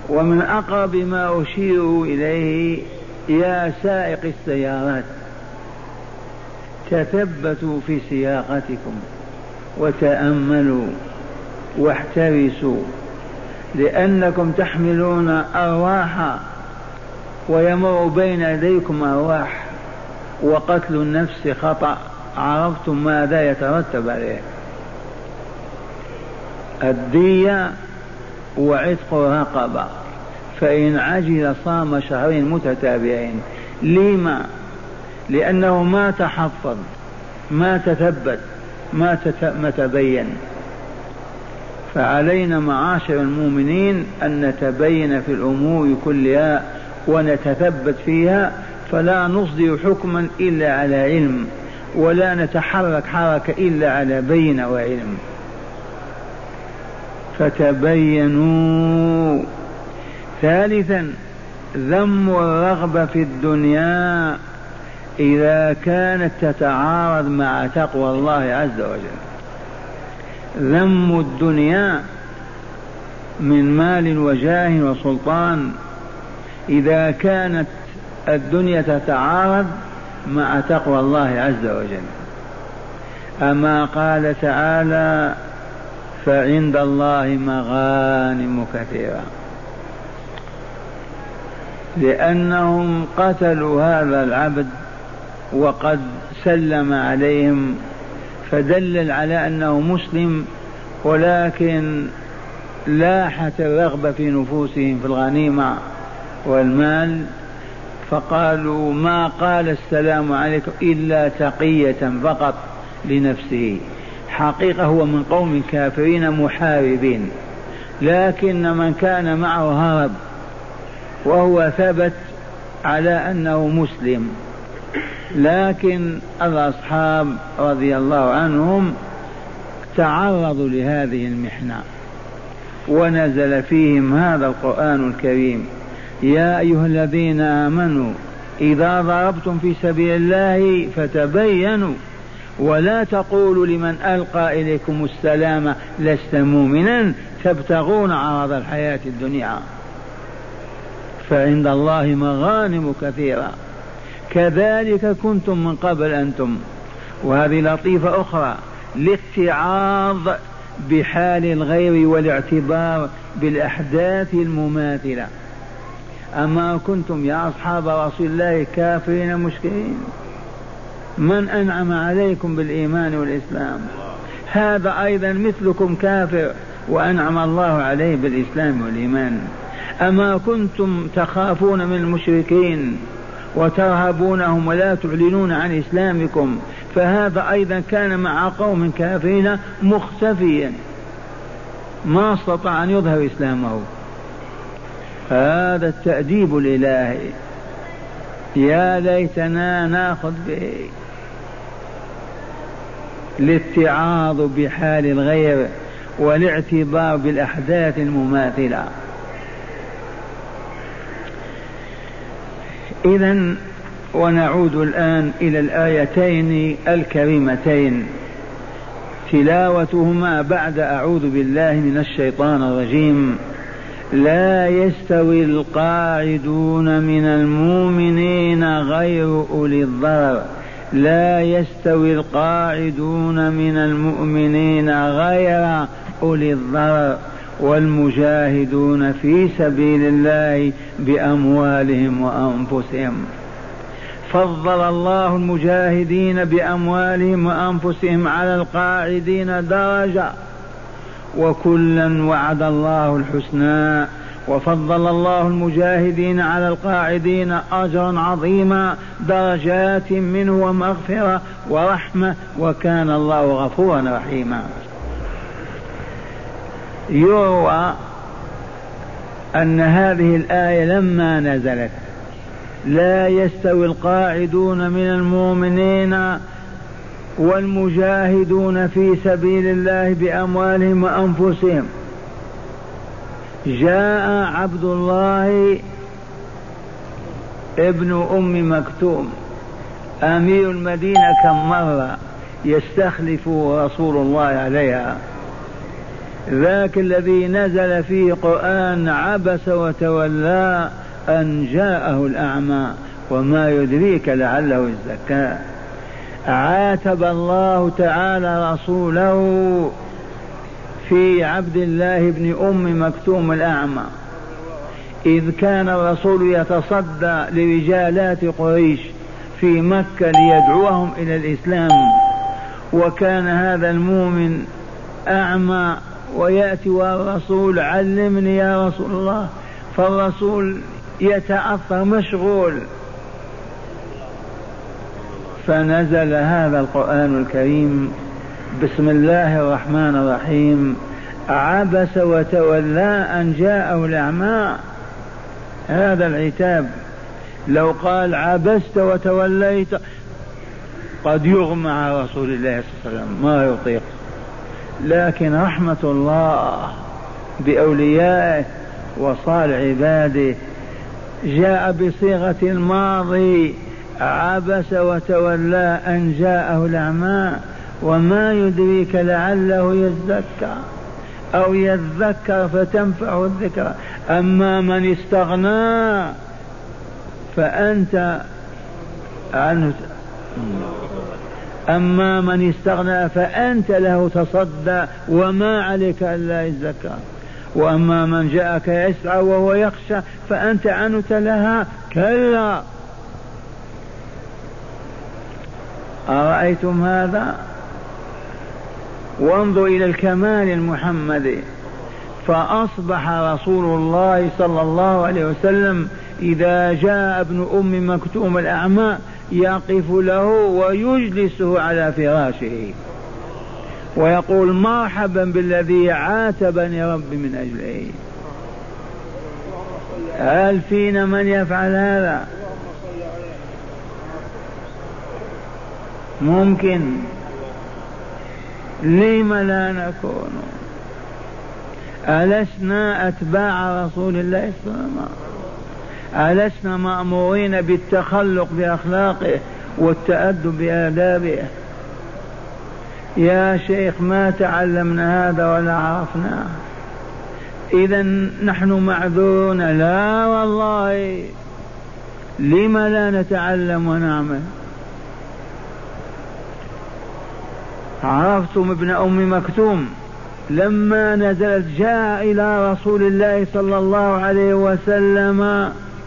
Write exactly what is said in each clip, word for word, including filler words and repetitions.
ومن أقرب ما أشير إليه يا سائق السيارات تثبتوا في سياقتكم وتأملوا واحترسوا، لأنكم تحملون أرواحا ويمر بين يديكم أرواح، وقتل النفس خطأ، عرفتم ماذا يترتب عليه؟ الدية وعتق رقبة، فإن عجل صام شهرين متتابعين. لما؟ لأنه ما تحفظ، ما تثبت، ما, ما تبين. فعلينا معاشر المؤمنين أن نتبين في الأمور كلها ونتثبت فيها، فلا نصدر حكما إلا على علم، ولا نتحرك حركة إلا على بينة وعلم. فتبينوا. ثالثا ذم الرغبة في الدنيا إذا كانت تتعارض مع تقوى الله عز وجل. ذم الدنيا من مال وجاه وسلطان إذا كانت الدنيا تتعارض مع تقوى الله عز وجل. أما قال تعالى فعند الله مغانم كثيرة، لأنهم قتلوا هذا العبد وقد سلم عليهم، فدلل على أنه مسلم، ولكن لاحت الرغبة في نفوسهم في الغنيمة والمال، فقالوا ما قال السلام عليكم إلا تقية فقط لنفسه. حقيقة هو من قوم كافرين محاربين، لكن من كان معه هرب وهو ثبت على أنه مسلم. لكن الأصحاب رضي الله عنهم تعرضوا لهذه المحنة ونزل فيهم هذا القرآن الكريم: يا أيها الذين آمنوا إذا ضربتم في سبيل الله فتبينوا ولا تقولوا لمن ألقى إليكم السلام لست مؤمنا تبتغون عرض الحياة الدنيا فعند الله مغانم كثيرة كذلك كنتم من قبل أنتم. وهذه لطيفة أخرى لاتعاظ بحال الغير والاعتبار بالأحداث المماثلة. أما كنتم يا أصحاب رسول الله كافرين مشكلين؟ من أنعم عليكم بالإيمان والإسلام؟ هذا أيضا مثلكم كافر وأنعم الله عليه بالإسلام والإيمان. أما كنتم تخافون من المشركين وترهبونهم ولا تعلنون عن إسلامكم؟ فهذا أيضا كان مع قوم كافرين مختفيا ما استطاع أن يظهر إسلامه. هذا التأديب الإلهي يا ليتنا ناخذ به، الاتعاظ بحال الغير والاعتبار بالأحداث المماثلة. إذن ونعود الآن إلى الآيتين الكريمتين تلاوتهما بعد أعوذ بالله من الشيطان الرجيم: لا يستوي القاعدون من المؤمنين غير أولي الضرر. لا يستوي القاعدون من المؤمنين غير أولي الضرر والمجاهدون في سبيل الله بأموالهم وأنفسهم. فضل الله المجاهدين بأموالهم وأنفسهم على القاعدين درجة، وكلا وعد الله الحسنى. وفضل الله المجاهدين على القاعدين أجرا عظيما درجات منه ومغفرة ورحمة، وكان الله غفورا رحيما. يروى أن هذه الآية لما نزلت لا يستوي القاعدون من المؤمنين والمجاهدون في سبيل الله بأموالهم وأنفسهم، جاء عبد الله ابن أم مكتوم أمير المدينة كم مرة يستخلف رسول الله عليها، ذاك الذي نزل فيه قرآن عبس وتولى أن جاءه الأعمى وما يدريك لعله يزكى. عاتب الله تعالى رسوله في عبد الله بن أم مكتوم الأعمى، إذ كان الرسول يتصدى لرجالات قريش في مكة ليدعوهم إلى الإسلام، وكان هذا المؤمن أعمى ويأتي والرسول علمني يا رسول الله، فالرسول يتأثر مشغول، فنزل هذا القرآن الكريم بسم الله الرحمن الرحيم: عبس وتولى أن جاءه الأعمى. هذا العتاب، لو قال عبست وتوليت قد يغمى على رسول الله صلى الله عليه وسلم ما يطيق، لكن رحمة الله بأوليائه وصالح عباده جاء بصيغة الماضي: عبس وتولى أن جاءه الأعمى وما يدريك لعله يزكى أو يذكر فتنفعه الذكرى. أما من استغنى فأنت عنه، أما من استغنى فأنت له تصدى وما عليك ألا يزكى، وأما من جاءك يسعى وهو يخشى فأنت عنه تلهى. كلا. أرأيتم هذا؟ وانظر إلى الكمال المحمدي، فأصبح رسول الله صلى الله عليه وسلم إذا جاء ابن أم مكتوم الأعمى يقف له ويجلسه على فراشه ويقول: مرحبا بالذي عاتبني ربي من أجله. هل فينا من يفعل هذا؟ ممكن. لم لا نكون؟ ألسنا أتباع رسول الله صلى الله عليه وسلم؟ ألسنا مأمورين بالتخلق بأخلاقه والتأدب بآدابه؟ يا شيخ ما تعلمنا هذا ولا عرفناه، إذا نحن معذورون. لا والله، لم لا نتعلم ونعمل؟ عرفتم ابن أم مكتوم لما نزلت جاء إلى رسول الله صلى الله عليه وسلم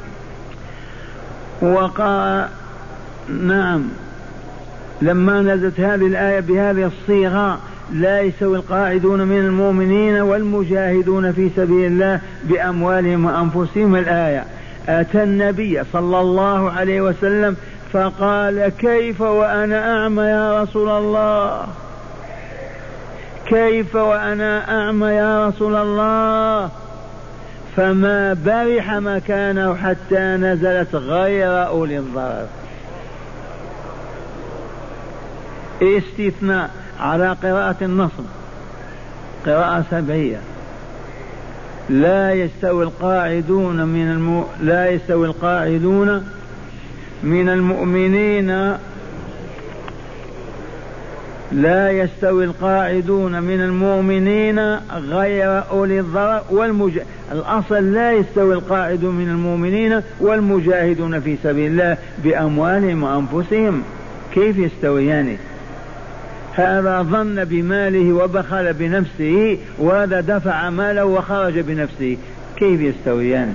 وقال نعم، لما نزلت هذه الآية بهذه الصيغة: لا يستوي القاعدون من المؤمنين والمجاهدون في سبيل الله بأموالهم وأنفسهم، الآية، أتى النبي صلى الله عليه وسلم فقال: كيف وأنا أعمى يا رسول الله؟ كيف وأنا أعمى يا رسول الله؟ فما برح مكانه حتى نزلت غير أولي الضرر. استثناء على قراءة النصب، قراءة سبعية: لا يستوي القاعدون من الم... لا يستوي القاعدون من المؤمنين لا يستوي القاعدون من المؤمنين غير أولي الضرر والمج... الأصل لا يستوي القاعدون من المؤمنين والمجاهدون في سبيل الله بأموالهم وأنفسهم. كيف يستويان؟ هذا ظن بماله وبخل بنفسه، وهذا دفع ماله وخرج بنفسه. كيف يستويان؟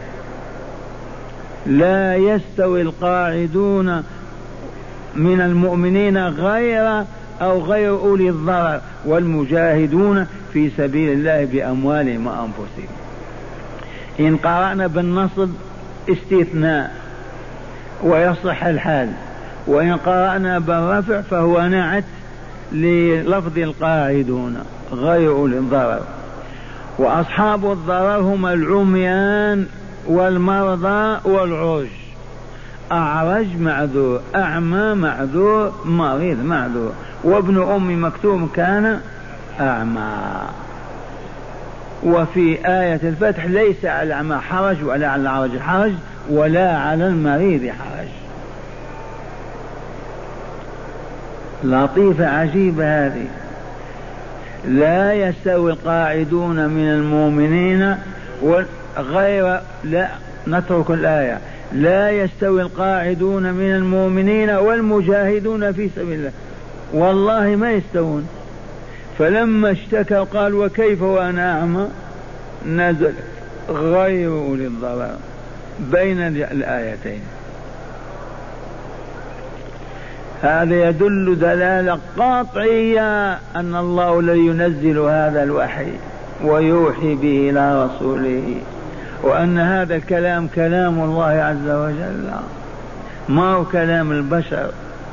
لا يستوي القاعدون من المؤمنين غير أو غير أولي الضرر والمجاهدون في سبيل الله بأموالهم وأنفسهم. إن قرأنا بالنصب استثناء ويصح الحال، وإن قرأنا بالرفع فهو نعت للفظ القاعدون غير أولي الضرر. وأصحاب الضرر هم العميان والمرضى والعرج. أعرج معذور، أعمى معذور، مريض معذور. وابن أم مكتوم كان أعمى. وفي آية الفتح: ليس على الأعمى حرج ولا على الأعرج حرج ولا على المريض حرج. لطيفة عجيبة هذه. لا يستوي القاعدون من المؤمنين غير لا نترك الآية لا يستوي القاعدون من المؤمنين والمجاهدون في سبيل الله، والله ما يستوون. فلما اشتكى قال وكيف وأنا أعمى نزل غير أولي الضرر بين الآيتين. هذا يدل دلالة قاطعية أن الله الذي ينزل هذا الوحي ويوحي به إلى رسوله، وأن هذا الكلام كلام الله عز وجل ما هو كلام البشر.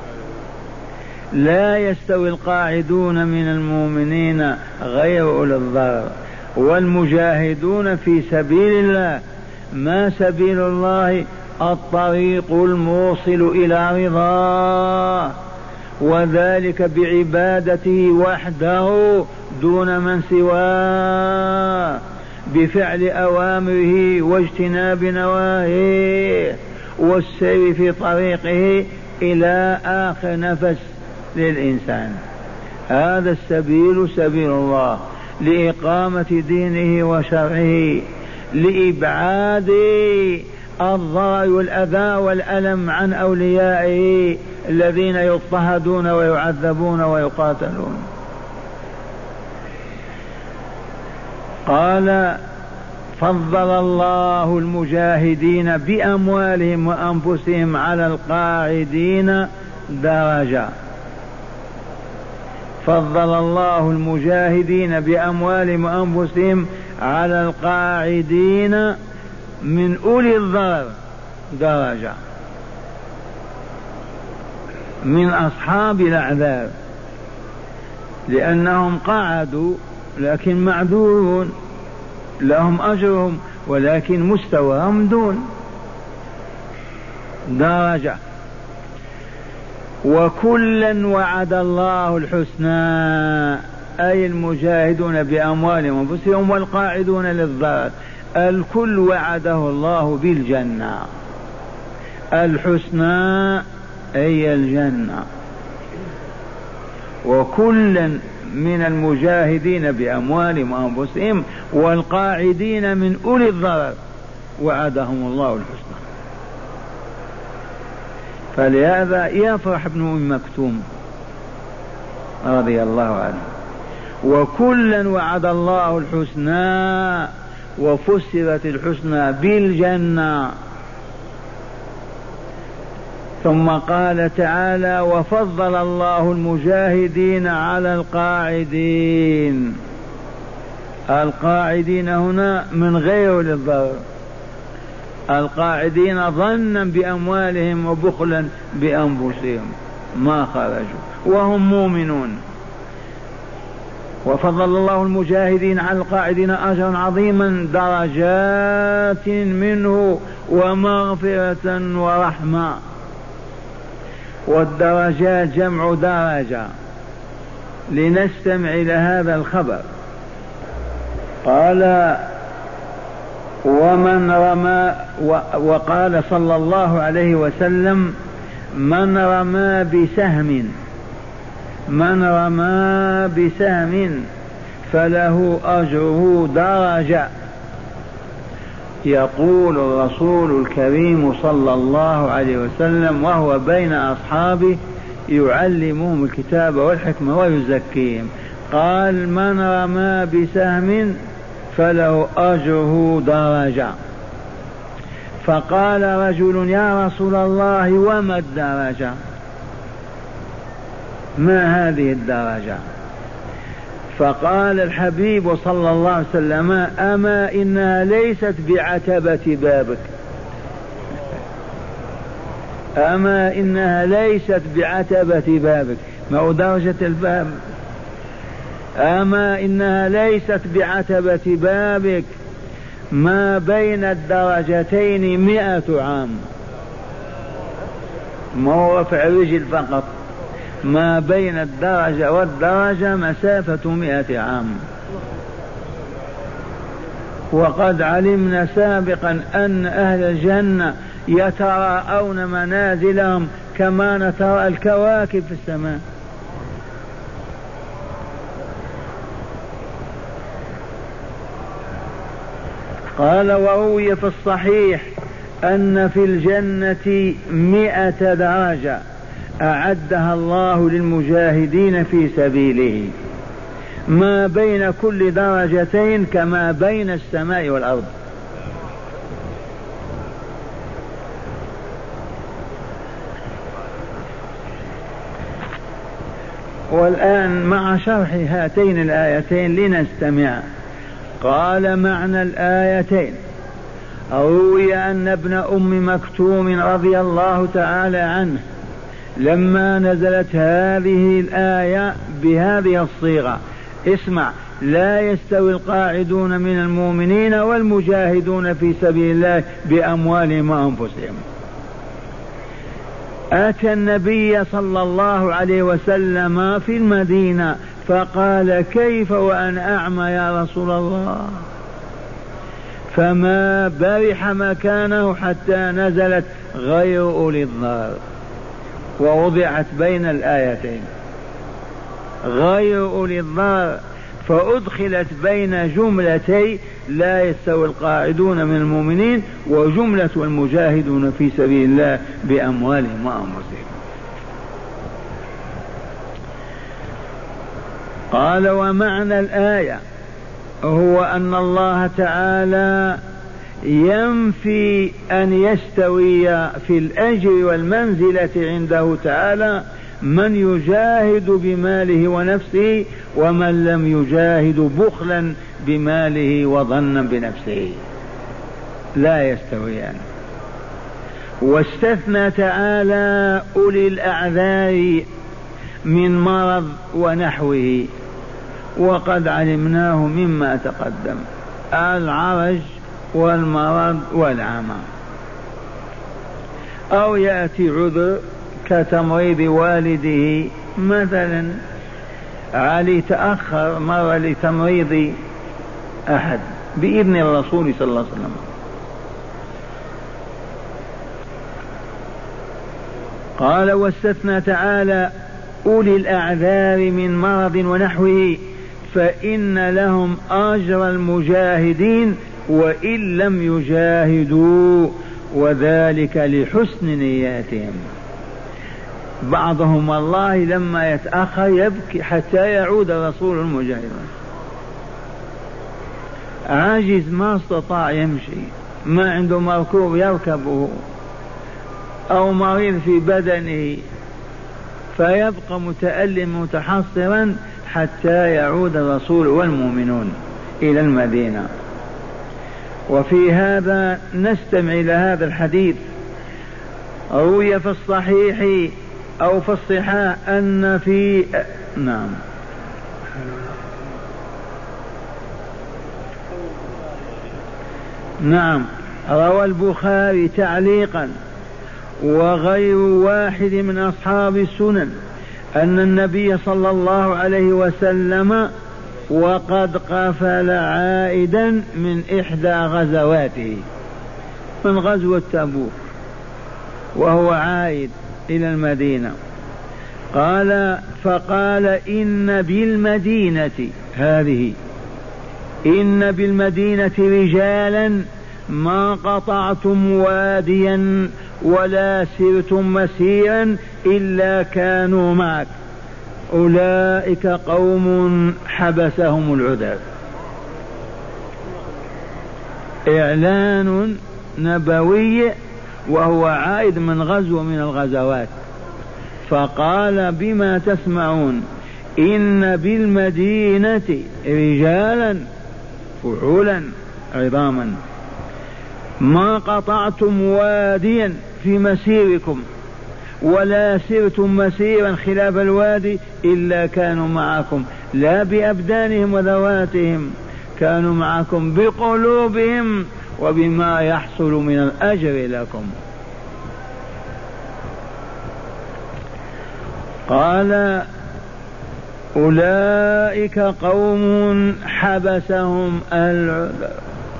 لا يستوي القاعدون من المؤمنين غير أولي الضرر والمجاهدون في سبيل الله. ما سبيل الله؟ الطريق الموصل إلى رضاه، وذلك بعبادته وحده دون من سواه، بفعل أوامره واجتناب نواهيه والسير في طريقه إلى آخر نفس للإنسان. هذا السبيل سبيل الله لإقامة دينه وشرعه، لإبعاد الضرر والأذى والألم عن أوليائه الذين يضطهدون ويعذبون ويقاتلون. قال فضل الله المجاهدين بأموالهم وأنفسهم على القاعدين درجة. فضل الله المجاهدين بأموالهم وأنفسهم على القاعدين من أولي الضرر درجة، من أصحاب الأعذار، لأنهم قعدوا لكن معذورون لهم أجرهم ولكن مستواهم دون درجة. وكلا وعد الله الحسنى، أي المجاهدون بأموالهم وأنفسهم والقاعدون للضرر، الكل وعده الله بالجنة. الحسنى أي الجنة. وكلا من المجاهدين بأموالهم وأنفسهم والقاعدين من أولي الضرر وعدهم الله الحسنى. فلهذا يفرح ابن أم مكتوم رضي الله عنه. وكلا وعد الله الحسنى، وفسرت الحسنى بالجنة. ثم قال تعالى وفضل الله المجاهدين على القاعدين. القاعدين هنا من غير للضرر، القاعدين ظنا بأموالهم وبخلا بأنفسهم ما خرجوا وهم مؤمنون. وفضل الله المجاهدين على القاعدين أجرا عظيما درجات منه ومغفرة ورحمة. والدرجات جمع درجة. لنستمع إلى هذا الخبر. قال ومن رمى، وقال صلى الله عليه وسلم من رمى بسهم من رمى بسهم فله أجره درجة. يقول الرسول الكريم صلى الله عليه وسلم وهو بين أصحابه يعلمهم الكتاب والحكمة ويزكيهم، قال من رمى بسهم فله أجره درجة. فقال رجل يا رسول الله وما الدرجة؟ ما هذه الدرجة؟ فقال الحبيب صلى الله عليه وسلم أما إنها ليست بعتبة بابك، أما إنها ليست بعتبة بابك، ما هو درجة الباب، أما إنها ليست بعتبة بابك، ما بين الدرجتين مئة عام، ما هو رفع رجل فقط، ما بين الدرجة والدرجة مسافة مئة عام. وقد علمنا سابقا أن أهل الجنة يتراءون منازلهم كما نترى الكواكب في السماء. قال وروي في الصحيح أن في الجنة مئة درجة أعدها الله للمجاهدين في سبيله، ما بين كل درجتين كما بين السماء والأرض. والآن مع شرح هاتين الآيتين لنستمع. قال معنى الآيتين: روي أن ابن أم مكتوم رضي الله تعالى عنه لما نزلت هذه الآية بهذه الصيغة، اسمع: لا يستوي القاعدون من المؤمنين والمجاهدون في سبيل الله بأموالهم وأنفسهم، أتى النبي صلى الله عليه وسلم في المدينة فقال: كيف وأنا أعمى يا رسول الله؟ فما برح مكانه حتى نزلت غير أولي الضرر، ووضعت بين الآيتين غير أولي الضرر، فأدخلت بين جملتي لا يستوي القاعدون من المؤمنين وجملة المجاهدون في سبيل الله بأموالهم وأنفسهم. قال: ومعنى الآية هو أن الله تعالى ينفي أن يستوي في الأجر والمنزلة عنده تعالى من يجاهد بماله ونفسه ومن لم يجاهد بخلا بماله وظنا بنفسه، لا يستويان. واستثنى تعالى أولي الأعذار من مرض ونحوه، وقد علمناه مما تقدم: العرج والمرض والعمى. أو يأتي عذر كتمريض والده مثلا، علي تأخر مر لتمريض أحد بإذن الرسول صلى الله عليه وسلم. قال: واستثنى تعالى أولي الأعذار من مرض ونحوه فإن لهم أجر المجاهدين وإن لم يجاهدوا، وذلك لحسن نياتهم. بعضهم والله لما يتأخر يبكي حتى يعود رسول المجاهدين، عاجز ما استطاع يمشي، ما عنده مركوب يركبه، أو مريض في بدنه، فيبقى متألم متحصرا حتى يعود الرسول والمؤمنون إلى المدينة. وفي هذا نستمع إلى هذا الحديث. روي في الصحيح أو في الصحاح أن في نعم نعم روى البخاري تعليقا وغير واحد من أصحاب السنن أن النبي صلى الله عليه وسلم وقد قفل عائدا من إحدى غزواته، من غزوة تبوك، وهو عائد إلى المدينة. قال: فقال: إن بالمدينة هذه إن بالمدينة رجالا ما قطعتم واديا ولا سرتم مسيرا إلا كانوا معك، أولئك قوم حبسهم العذر. إعلان نبوي وهو عائد من غزو من الغزوات، فقال: بما تسمعون إن بالمدينة رجالا فعولا عظاما ما قطعتم واديا في مسيركم ولا سرتم مسيرا خلاف الوادي إلا كانوا معكم، لا بأبدانهم وذواتهم، كانوا معكم بقلوبهم وبما يحصل من الأجر لكم. قال: أولئك قوم حبسهم العذر.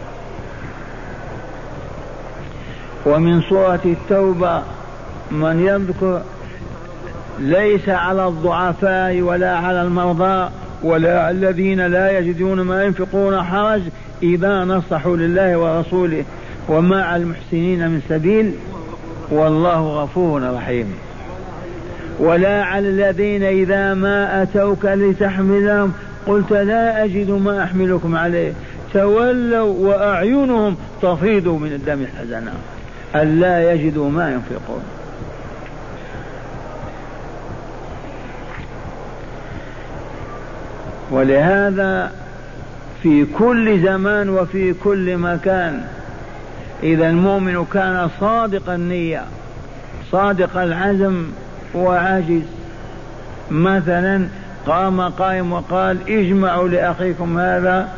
ومن سورة التوبة من يذكر: ليس على الضعفاء ولا على المرضى ولا على الذين لا يجدون ما ينفقون حرج إذا نصحوا لله ورسوله وما على المحسنين من سبيل والله غفور رحيم. ولا على الذين إذا ما أتوك لتحملهم قلت لا أجد ما أحملكم عليه تولوا وأعينهم تفيض من الدم حزنا ألا يجدوا ما ينفقون. ولهذا في كل زمان وفي كل مكان إذا المؤمن كان صادق النية صادق العزم وعاجز، مثلا قام قائم وقال اجمعوا لأخيكم هذا،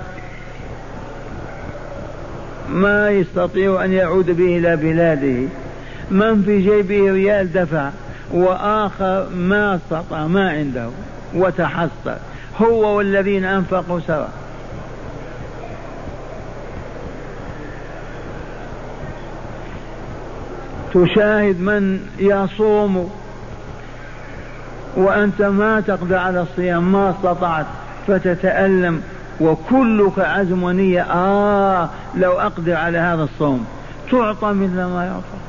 ما يستطيع أن يعود به إلى بلاده، من في جيبه ريال دفع، وآخر ما استطاع ما عنده وتحصل هو والذين أنفقوا سوا. تشاهد من يصوم وأنت ما تقدر على الصيام ما استطعت فتتألم وكلك عزم ونية آه لو أقدر على هذا الصوم، تعطى مثل ما يعطى.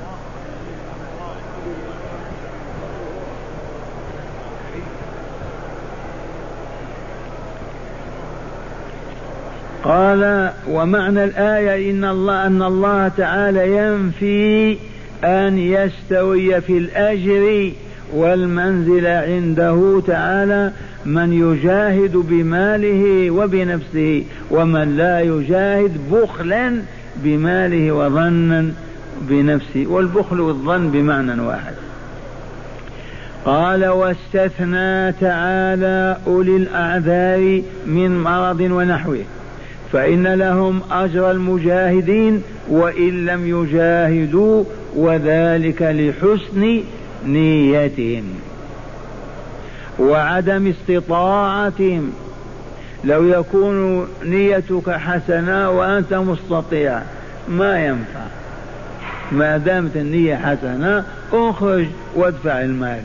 قال ومعنى الآية إن الله أن الله تعالى ينفي أن يستوي في الأجر والمنزل عنده تعالى من يجاهد بماله وبنفسه ومن لا يجاهد بخلا بماله وظنا بنفسه، والبخل والظن بمعنى واحد. قال واستثنى تعالى أولي الأعذار من مرض ونحوه فإن لهم أجر المجاهدين وإن لم يجاهدوا وذلك لحسن نيتهم وعدم استطاعتهم. لو يكون نيتك حسنة وأنت مستطيع ما ينفع، ما دامت النية حسنة اخرج وادفع المال.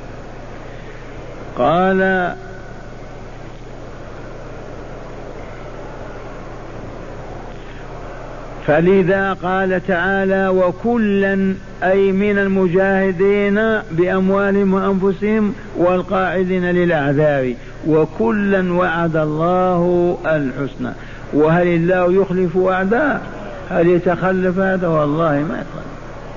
قال فلذا قال تعالى وكلا أي من المجاهدين بأموالهم وأنفسهم والقاعدين للأعذار وكلا وعد الله الحسنى. وهل الله يخلف وعده؟ هل يتخلف هذا؟ والله ما يتخلف.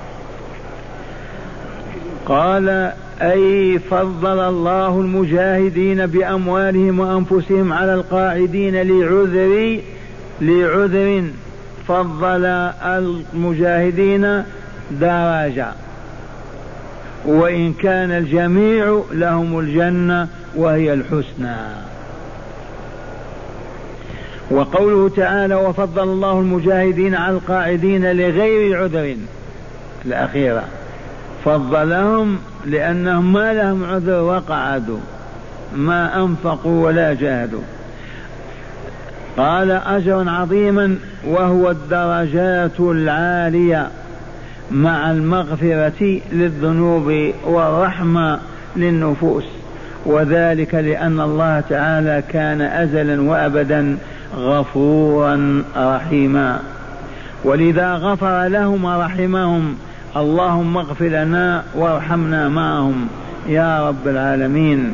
قال أي فضل الله المجاهدين بأموالهم وأنفسهم على القاعدين لعذر لعذر فضل المجاهدين درجة وإن كان الجميع لهم الجنة وهي الحسنى. وقوله تعالى وفضل الله المجاهدين على القاعدين لغير عذر الأخيرة فضلهم لأنهم ما لهم عذر وقعدوا ما أنفقوا ولا جاهدوا. قال أجرا عظيما وهو الدرجات العالية مع المغفرة للذنوب والرحمة للنفوس، وذلك لأن الله تعالى كان أزلا وأبدا غفورا رحيما، ولذا غفر لهم ورحمهم. اللهم اغفر لنا وارحمنا معهم يا رب العالمين.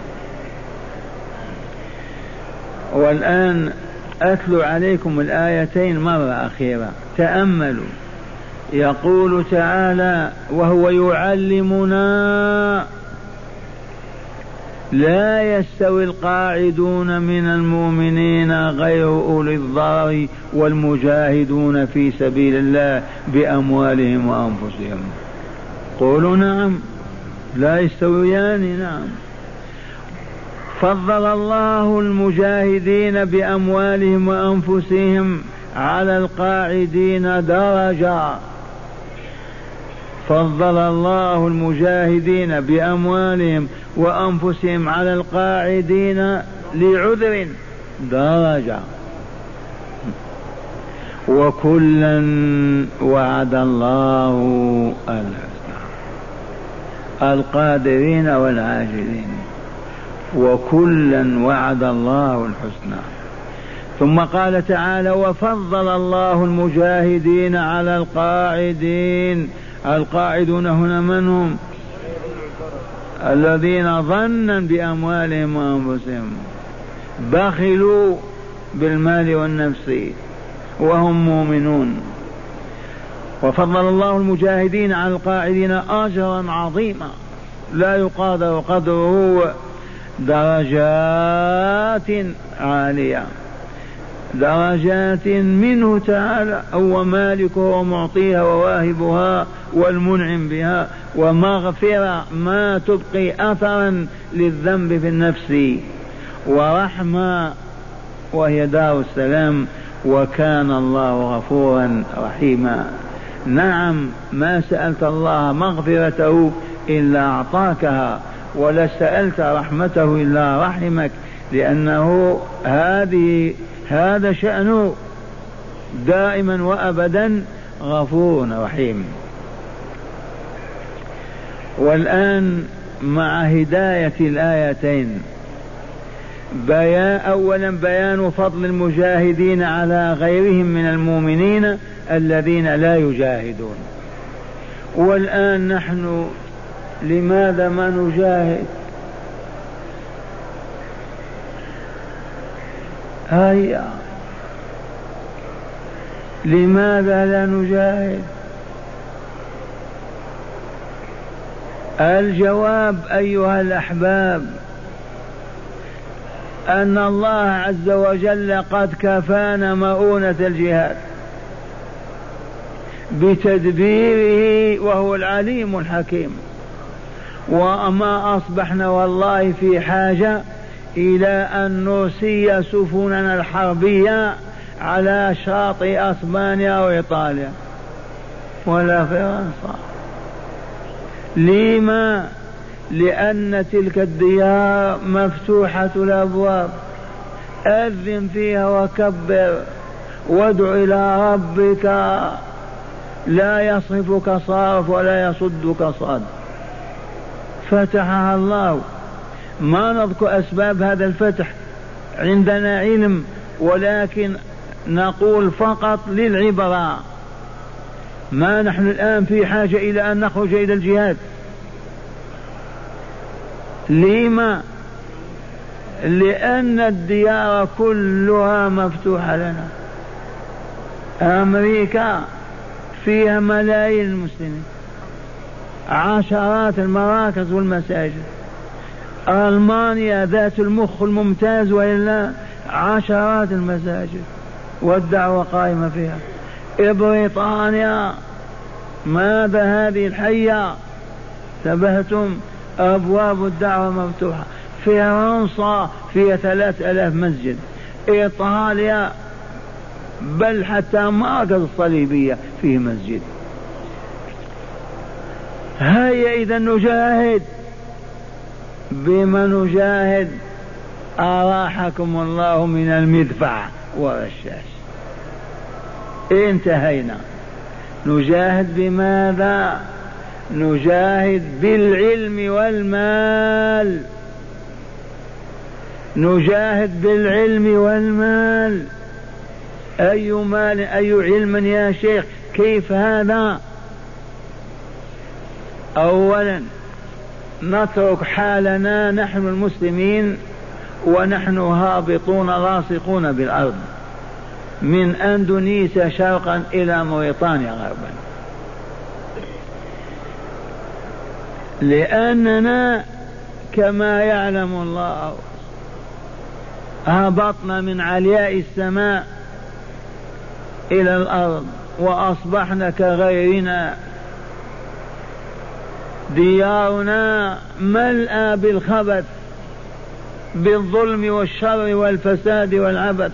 والآن أتلو عليكم الآيتين مرة أخيرة تأملوا. يقول تعالى وهو يعلمنا لا يستوي القاعدون من المؤمنين غير أولي الضرر والمجاهدون في سبيل الله بأموالهم وأنفسهم. قولوا نعم لا يستويان. نعم فضل الله المجاهدين بأموالهم وأنفسهم على القاعدين درجة. فضل الله المجاهدين بأموالهم وأنفسهم على القاعدين لعذر درجة. وكلا وعد الله الحسنى القادرين والعاجزين وكلا وعد الله الحسنى. ثم قال تعالى وفضل الله المجاهدين على القاعدين. القاعدون هنا من هم؟ الذين ظنا بأموالهم وأنفسهم بخلوا بالمال والنفس وهم مؤمنون. وفضل الله المجاهدين على القاعدين أجرا عظيما لا يقادر قدره، درجات عالية، درجات منه تعالى، هو مالكها ومعطيها وواهبها والمنعم بها، ومغفرة ما تبقي أثرا للذنب في النفس، ورحمة وهي دار السلام، وكان الله غفورا رحيما. نعم، ما سألت الله مغفرته إلا أعطاكها، ولا سألت رحمته إلا رحمك، لأنه هذه هذا شأنه دائما وأبدا غفور رحيم. والآن مع هداية الآيتين بيان، أولا بيان فضل المجاهدين على غيرهم من المؤمنين الذين لا يجاهدون. والآن نحن لماذا ما نجاهد؟ هيا، لماذا لا نجاهد؟ الجواب أيها الأحباب أن الله عز وجل قد كفانا مؤونة الجهاد بتدبيره، وهو العليم الحكيم. وما أصبحنا والله في حاجة إلى أن نرسي سفننا الحربية على شاطئ أسبانيا وإيطاليا ولا فرنسا. لما؟ لأن تلك الديار مفتوحة الأبواب، أذن فيها وكبر وادع إلى ربك لا يصرفك صارف ولا يصدك صاد. فتحها الله. ما نذكر أسباب هذا الفتح، عندنا علم، ولكن نقول فقط للعبرة. ما نحن الآن في حاجة إلى أن نخرج إلى الجهاد. لما؟ لأن الديار كلها مفتوحة لنا. أمريكا فيها ملايين المسلمين، عشرات المراكز والمساجد. ألمانيا ذات المخ الممتاز وإلا عشرات المساجد والدعوة قائمة فيها. بريطانيا ماذا هذه الحية؟ تبهتم، أبواب الدعوة مفتوحة. فرنسا فيها ثلاث ألاف مسجد. إيطاليا بل حتى مركز الصليبية فيه مسجد. هيا إذا نجاهد. بما نجاهد؟ أراحكم الله من المدفع والرشاش. انتهينا. نجاهد بماذا؟ نجاهد بالعلم والمال. نجاهد بالعلم والمال. أي مال أي علم يا شيخ؟ كيف هذا؟ أولا نترك حالنا نحن المسلمين ونحن هابطون لاصقون بالأرض، من أندونيسيا شرقا إلى موريتانيا غربا، لأننا كما يعلم الله هبطنا من علياء السماء إلى الأرض وأصبحنا كغيرنا. ديارنا ملأى بالخبث، بالظلم والشر والفساد والعبث.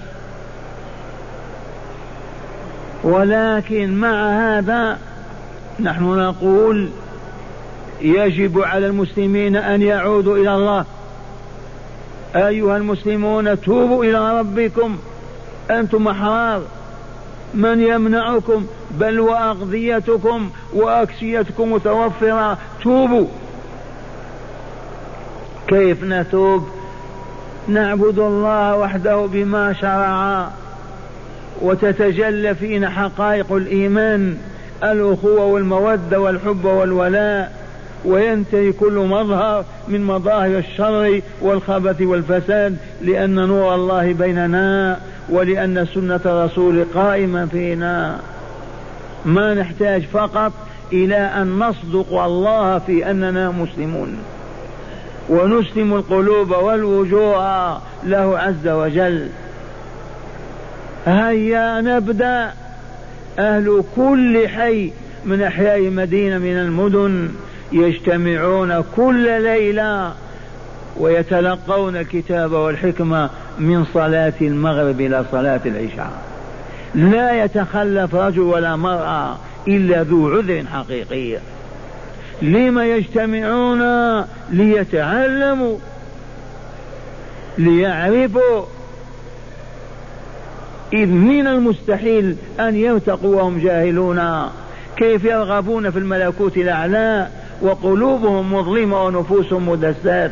ولكن مع هذا نحن نقول يجب على المسلمين أن يعودوا إلى الله. أيها المسلمون توبوا إلى ربكم، أنتم أحرار، من يمنعكم؟ بل وأغذيتكم وأكسيتكم متوفرة، توبوا. كيف نتوب؟ نعبد الله وحده بما شرع، وتتجلى فينا حقائق الإيمان، الأخوة والمودة والحب والولاء، وينتهي كل مظهر من مظاهر الشر والخبث والفساد، لأن نور الله بيننا ولأن سنة الرسول قائمة فينا. ما نحتاج فقط إلى أن نصدق الله في أننا مسلمون، ونسلم القلوب والوجوه له عز وجل. هيا نبدأ. أهل كل حي من أحياء مدينة من المدن يجتمعون كل ليلة ويتلقون الكتاب والحكمة من صلاة المغرب إلى صلاة العشاء، لا يتخلف رجل ولا مرأة إلا ذو عذر حقيقي. لما يجتمعون؟ ليتعلموا، ليعرفوا، إذ من المستحيل أن يرتقوا وهم جاهلون. كيف يرغبون في الملكوت الأعلى وقلوبهم مظلمة ونفوسهم مدسات؟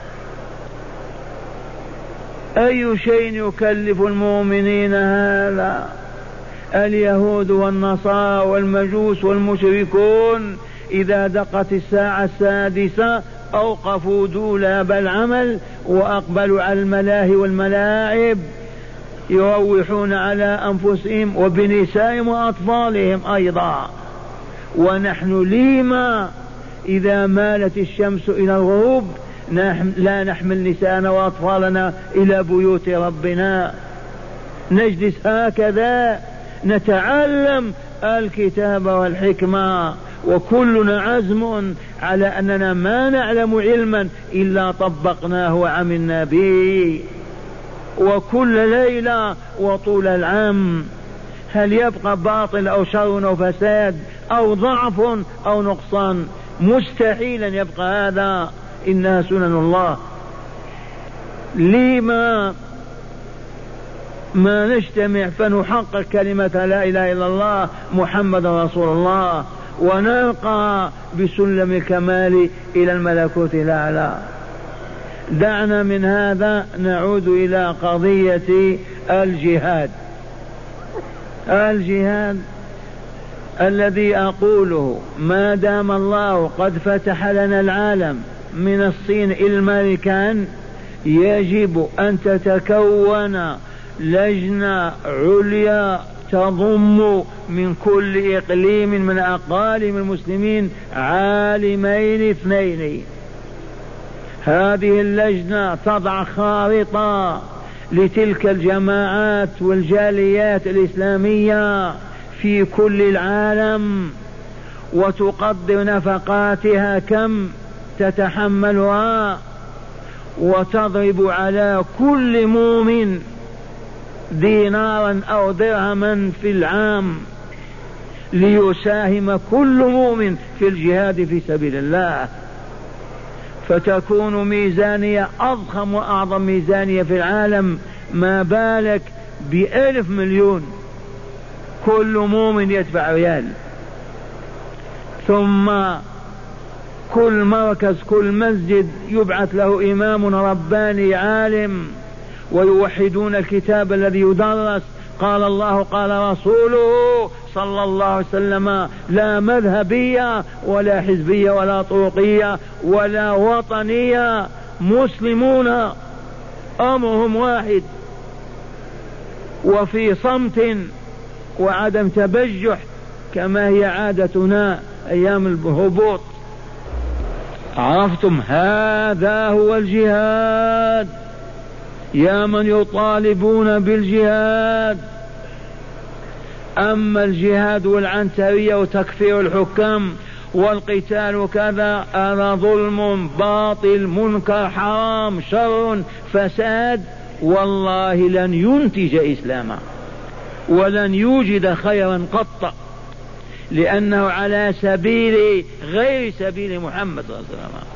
أي شيء يكلف المؤمنين هذا؟ اليهود والنصارى والمجوس والمشركون إذا دقت الساعة السادسة أوقفوا دولاب العمل وأقبلوا على الملاهي والملاعب، يروحون على أنفسهم وبنسائهم وأطفالهم أيضا. ونحن لما إذا مالت الشمس إلى الغروب لا نحمل نساءنا وأطفالنا إلى بيوت ربنا، نجلس هكذا نتعلم الكتاب والحكمة، وكلنا عزم على أننا ما نعلم علما إلا طبقناه وعملنا به، وكل ليلة وطول العام. هل يبقى باطل أو شر أو فساد أو ضعف أو نقصان؟ مستحيل أن يبقى هذا، إنها سنن الله. لما ما نجتمع فنحقق كلمة لا إله إلا الله محمد رسول الله ونرقى بسلم الكمال إلى الملكوت الأعلى؟ دعنا من هذا نعود إلى قضية الجهاد. الجهاد الذي أقوله ما دام الله قد فتح لنا العالم من الصين إلى الأمريكان، يجب أن تتكون لجنة عليا تضم من كل إقليم من أقاليم المسلمين عالمين اثنين. هذه اللجنة تضع خارطة لتلك الجماعات والجاليات الإسلامية في كل العالم، وتقدر نفقاتها كم تتحملها، وتضرب على كل مؤمن دينارا أو درهما في العام ليساهم كل مؤمن في الجهاد في سبيل الله، فتكون ميزانية أضخم وأعظم ميزانية في العالم. ما بالك بألف مليون، كل مؤمن يدفع ريال. ثم كل مركز كل مسجد يبعث له إمام رباني عالم، ويوحدون الكتاب الذي يدرس. قال الله قال رسوله صلى الله عليه وسلم: لا مذهبية ولا حزبية ولا طرقية ولا وطنية، مسلمون أمرهم واحد، وفي صمت وعدم تبجح كما هي عادتنا أيام الهبوط. عرفتم؟ هذا هو الجهاد. يا من يطالبون بالجهاد، أما الجهاد والعنترية وتكفير الحكام والقتال وكذا، هذا ظلم باطل منكر حرام شر فساد، والله لن ينتج إسلاما ولن يوجد خيرا قط، لأنه على سبيل غير سبيل محمد صلى الله عليه وسلم.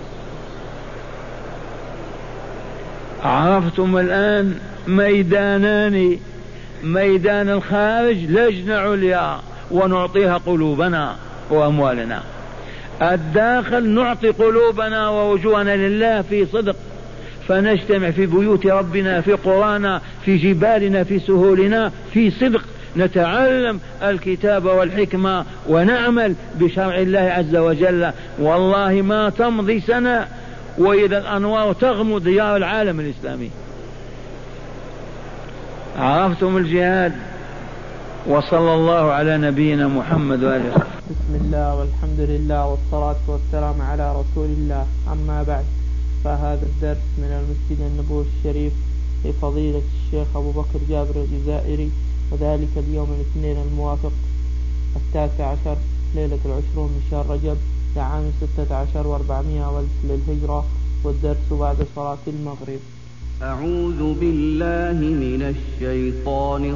عرفتم الآن؟ ميدانان: ميدان الخارج لجنة عليا ونعطيها قلوبنا وأموالنا، الداخل نعطي قلوبنا ووجوهنا لله في صدق فنجتمع في بيوت ربنا، في قرانا، في جبالنا، في سهولنا، في صدق نتعلم الكتاب والحكمة ونعمل بشرع الله عز وجل. والله ما تمضي سنة وإذا الأنوار تغمر ديار العالم الإسلامي. عرفتم الجهاد. وصلى الله على نبينا محمد وآله. بسم الله والحمد لله والصلاة والسلام على رسول الله. أما بعد، فهذا الدرس من المسجد النبوي الشريف لفضيلة الشيخ أبو بكر جابر الجزائري، وذلك اليوم الاثنين الموافق التاسع عشر ليلة العشرون من شهر رجب لعام ستة عشر وأربعمائة والف للهجرة، والدرس بعد صلاة المغرب. أعوذ بالله من الشيطان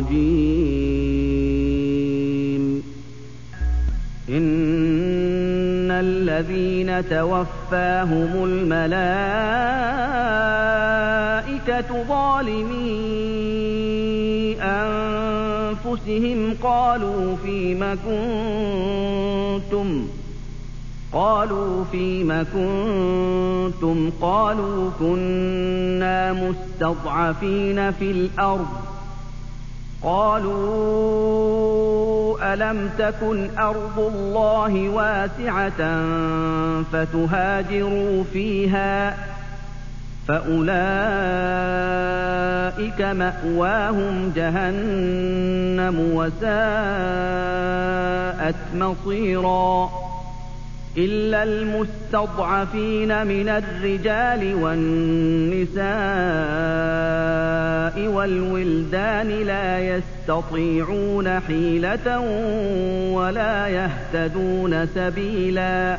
الرجيم. إن الذين توفاهم الملائكة ظالمي أنفسهم قالوا فيم كنتم قالوا فيم كنتم قالوا كنا مستضعفين في الأرض. قالوا ألم تكن أرض الله واسعة فتهاجروا فيها، فأولئك مأواهم جهنم وساءت مصيرا. إلا المستضعفين من الرجال والنساء والولدان لا يستطيعون حيلة ولا يهتدون سبيلا،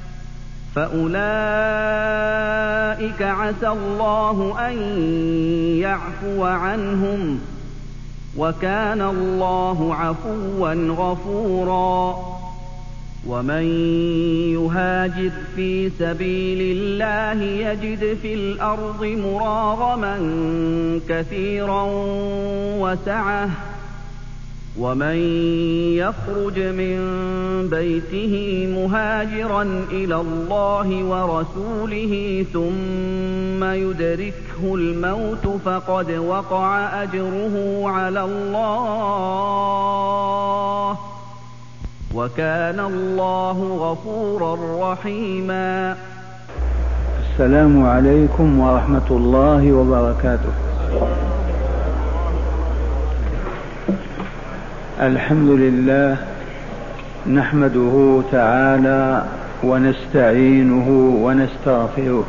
فأولئك عسى الله أن يعفو عنهم، وكان الله عفوا غفورا. ومن يهاجر في سبيل الله يجد في الأرض مراغما كثيرا وسعة، ومن يخرج من بيته مهاجرا إلى الله ورسوله ثم يدركه الموت فقد وقع أجره على الله، وكان الله غفورا رحيما. السلام عليكم ورحمة الله وبركاته. الحمد لله نحمده تعالى ونستعينه ونستغفره،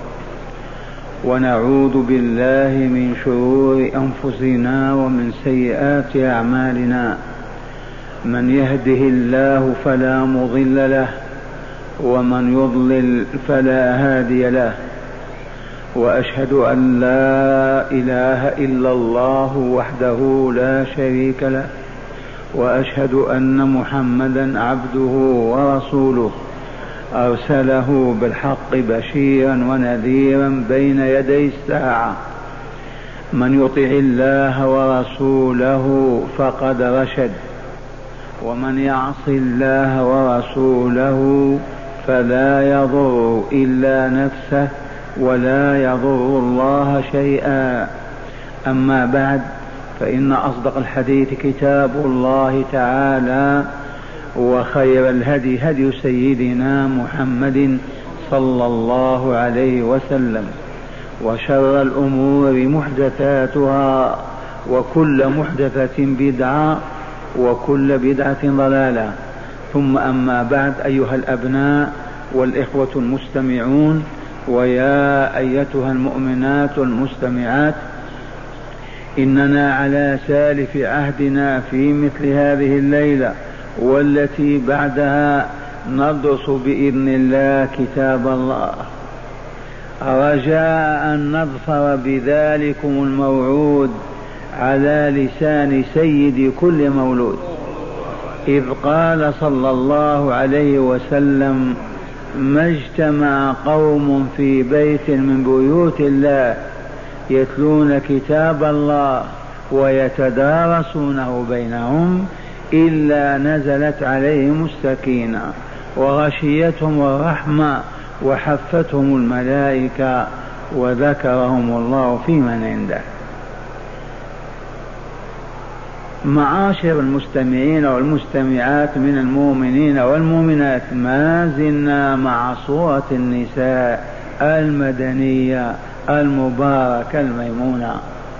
ونعوذ بالله من شرور أنفسنا ومن سيئات أعمالنا. من يهده الله فلا مضل له، ومن يضلل فلا هادي له، وأشهد أن لا إله إلا الله وحده لا شريك له، وأشهد أن محمدا عبده ورسوله أرسله بالحق بشيرا ونذيرا بين يدي الساعة. من يطع الله ورسوله فقد رشد، ومن يعص الله ورسوله فلا يضر إلا نفسه ولا يضر الله شيئا. أما بعد، فإن أصدق الحديث كتاب الله تعالى، وخير الهدي هدي سيدنا محمد صلى الله عليه وسلم، وشر الأمور محدثاتها، وكل محدثة بدعة، وكل بدعة ضلالة. ثم أما بعد، أيها الأبناء والإخوة المستمعون، ويا أيتها المؤمنات المستمعات، إننا على سالف عهدنا في مثل هذه الليلة والتي بعدها ندرس بإذن الله كتاب الله، رجاء أن نظفر بذلكم الموعود على لسان سيد كل مولود، إذ قال صلى الله عليه وسلم: ما اجتمع قوم في بيت من بيوت الله يتلون كتاب الله ويتدارسونه بينهم إلا نزلت عليهم السكينة وغشيتهم الرحمة وحفتهم الملائكة وذكرهم الله في من عنده. معاشر المستمعين والمستمعات من المؤمنين والمؤمنات، ما زلنا مع سورة النساء المدنية المباركة الميمونة،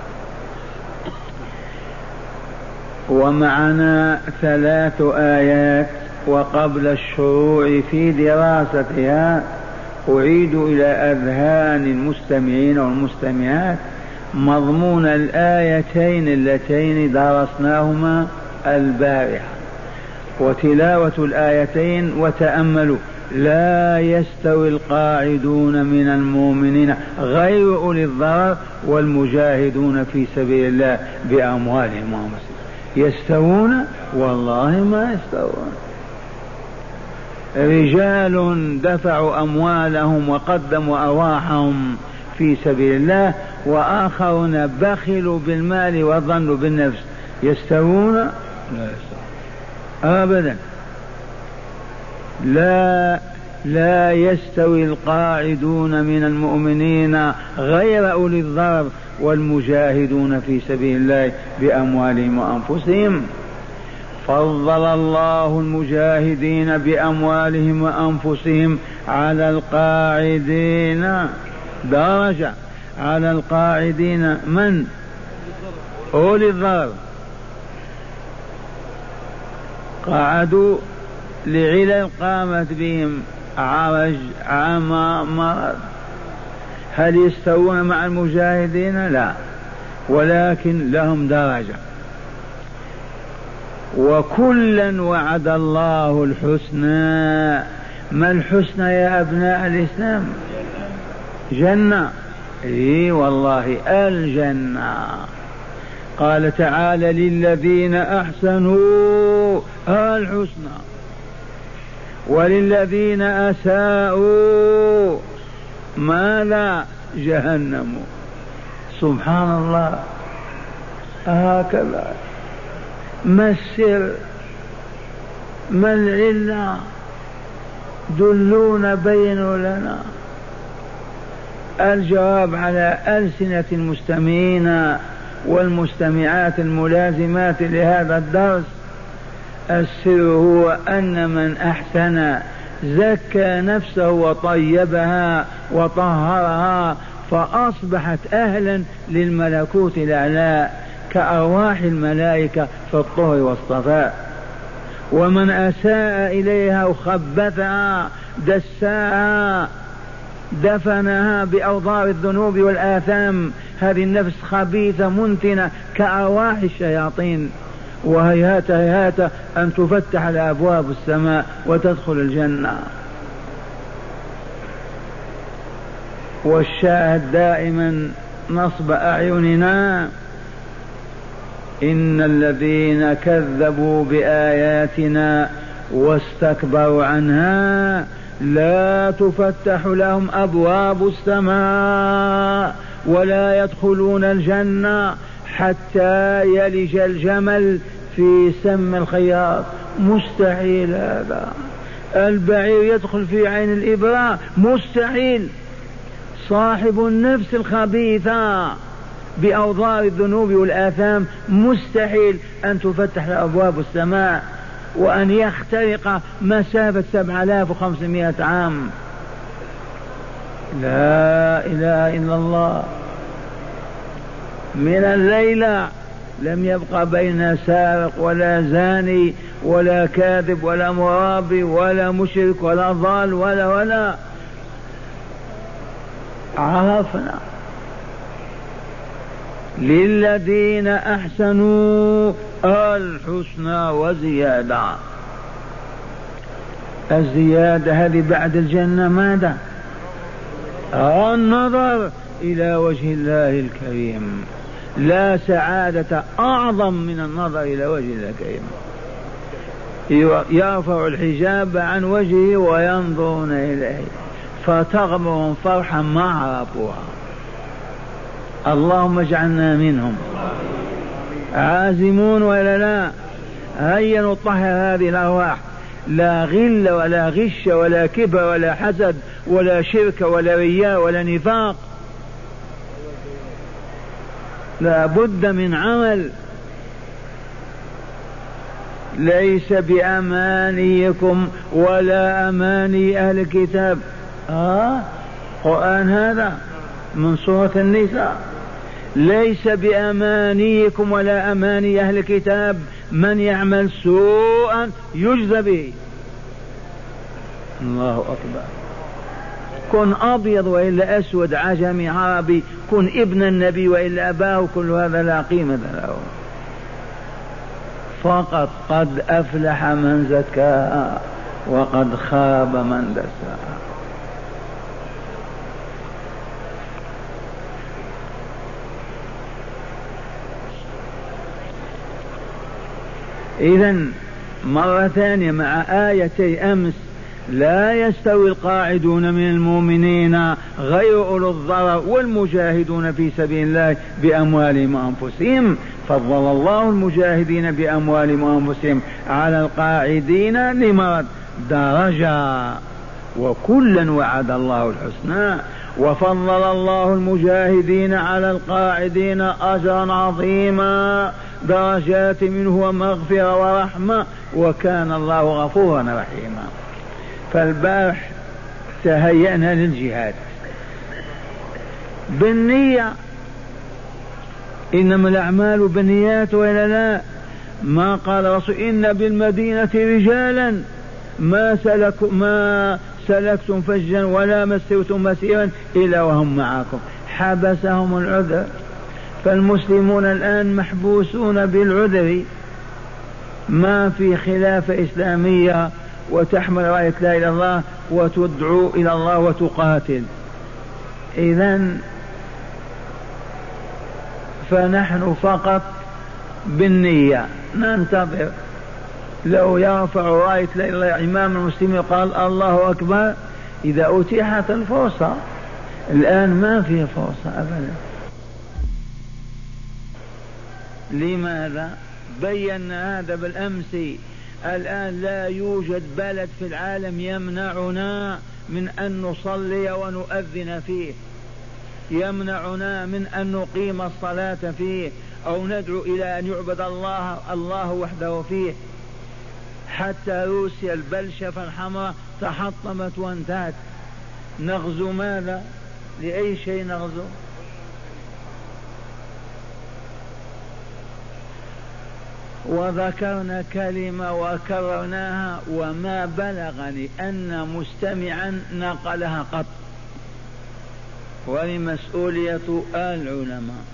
ومعنا ثلاث آيات. وقبل الشروع في دراستها أعيد إلى أذهان المستمعين والمستمعات مضمون الآيتين اللتين درسناهما البارحة، وتلاوة الآيتين وتأملوا: لا يستوي القاعدون من المؤمنين غير أولي الضرر والمجاهدون في سبيل الله بأموالهم وأنفسهم. يستوون؟ والله ما يستوون. رجال دفعوا أموالهم وقدموا أرواحهم في سبيل الله، وآخرون بخلوا بالمال وظنوا بالنفس. يستوون؟ لا يستوون أبدا. لا لا يستوي القاعدون من المؤمنين غير أولي الضرر والمجاهدون في سبيل الله بأموالهم وأنفسهم. فضل الله المجاهدين بأموالهم وأنفسهم على القاعدين درجة. على القاعدين من؟ أولي الضرر. قعدوا لعلل قامت بهم، عرج، عمى، مرض. هل يستوون مع المجاهدين؟ لا، ولكن لهم درجة. وكلا وعد الله الحسنى. ما الحسنى يا أبناء الإسلام؟ جنة. إيه والله الجنة. قال تعالى: للذين أحسنوا الحسنى وللذين أساءوا ماذا؟ جهنم. سبحان الله. هكذا. ما السر؟ ما العلة؟ دلونا، بينوا لنا. الجواب على ألسنة المستمعين والمستمعات الملازمات لهذا الدرس: السر هو أن من أحسن زكى نفسه وطيبها وطهرها، فأصبحت أهلا للملكوت الأعلى كأرواح الملائكة في الطهر والصفاء. ومن أساء إليها وخبثها دساها دفنها بأوضار الذنوب والآثام، هذه النفس خبيثة منتنة كأرواح الشياطين، وهيهات هيهات أن تفتح الأبواب السماء وتدخل الجنة. والشاهد دائما نصب أعيننا: إن الذين كذبوا بآياتنا واستكبروا عنها لا تفتح لهم أبواب السماء ولا يدخلون الجنة حتى يلج الجمل في سم الخياط. مستحيل هذا. البعير يدخل في عين الإبرة؟ مستحيل. صاحب النفس الخبيثة بأوضار الذنوب والآثام مستحيل أن تفتح أبواب السماء وأن يخترق مسافة سبعة آلاف وخمسمائة عام. لا إله إلا الله. من الليلة لم يبقى بين سارق ولا زاني ولا كاذب ولا مرابي ولا مشرك ولا ضال ولا ولا عرفنا. للذين أحسنوا الحسنى وزيادة. الزيادة هذه بعد الجنة ماذا؟ النظر إلى وجه الله الكريم. لا سعادة أعظم من النظر إلى وجه الله الكريم. يرفع الحجاب عن وجهه وينظرون إليه فتغمرهم فرحا ما عرفوها. اللهم اجعلنا منهم. عازمون ولا لا؟ هيا نطهر هذه الأرواح. لا غل ولا غش ولا كبر ولا حسد ولا شرك ولا رياء ولا نفاق. لا بد من عمل. ليس بأمانيكم ولا أماني أهل الكتاب. آه قرآن هذا من سورة النساء. ليس بأمانيكم ولا أماني أهل الكتاب من يعمل سوءا يجزى به. الله أكبر. كن أبيض وإلا أسود، عجمي عربي، كن ابن النبي وإلا أباه، كل هذا لا قيمة له. فقط قد أفلح من زكاها وقد خاب من دساها. إذن مرة ثانية مع آيتي أمس: لا يستوي القاعدون من المؤمنين غير أولو الضرر والمجاهدون في سبيل الله بأموالهم وأنفسهم. فضل الله المجاهدين بأموالهم وأنفسهم على القاعدين لمرض درجة، وكلا وعد الله الحسنى. وفضل الله المجاهدين على القاعدين أجرا عظيما، درجات منه ومغفرة ورحمة، وكان الله غفورا رحيما. فالبارح تهيأنا للجهاد بالنية، إنما الأعمال بالنيات وإلا لا؟ ما قال رسول إن بالمدينة رجالا ما سلكوا ما سلكتم فجا ولا مسرتم مسيرا إلا وهم معكم، حبسهم العذر. فالمسلمون الآن محبوسون بالعذر، ما في خلافة إسلامية وتحمل راية لا إله إلا الله وتدعو إلى الله وتقاتل. إذن فنحن فقط بالنية ننتظر. لو يرفع راية لا إله إلا الله إمام المسلمين قال الله أكبر إذا أتيحت الفرصة. الآن ما في فرصة أبدا. لماذا؟ بينا هذا بالأمس. الآن لا يوجد بلد في العالم يمنعنا من أن نصلي ونؤذن فيه، يمنعنا من أن نقيم الصلاة فيه أو ندعو إلى أن يعبد الله الله وحده فيه. حتى روسيا البلشفة الحمراء تحطمت وانتهت. نغزو ماذا؟ لأي شيء نغزو؟ وذكرنا كلمة وكررناها وما بلغني أن مستمعا نقلها قط، ولمسؤولية العلماء.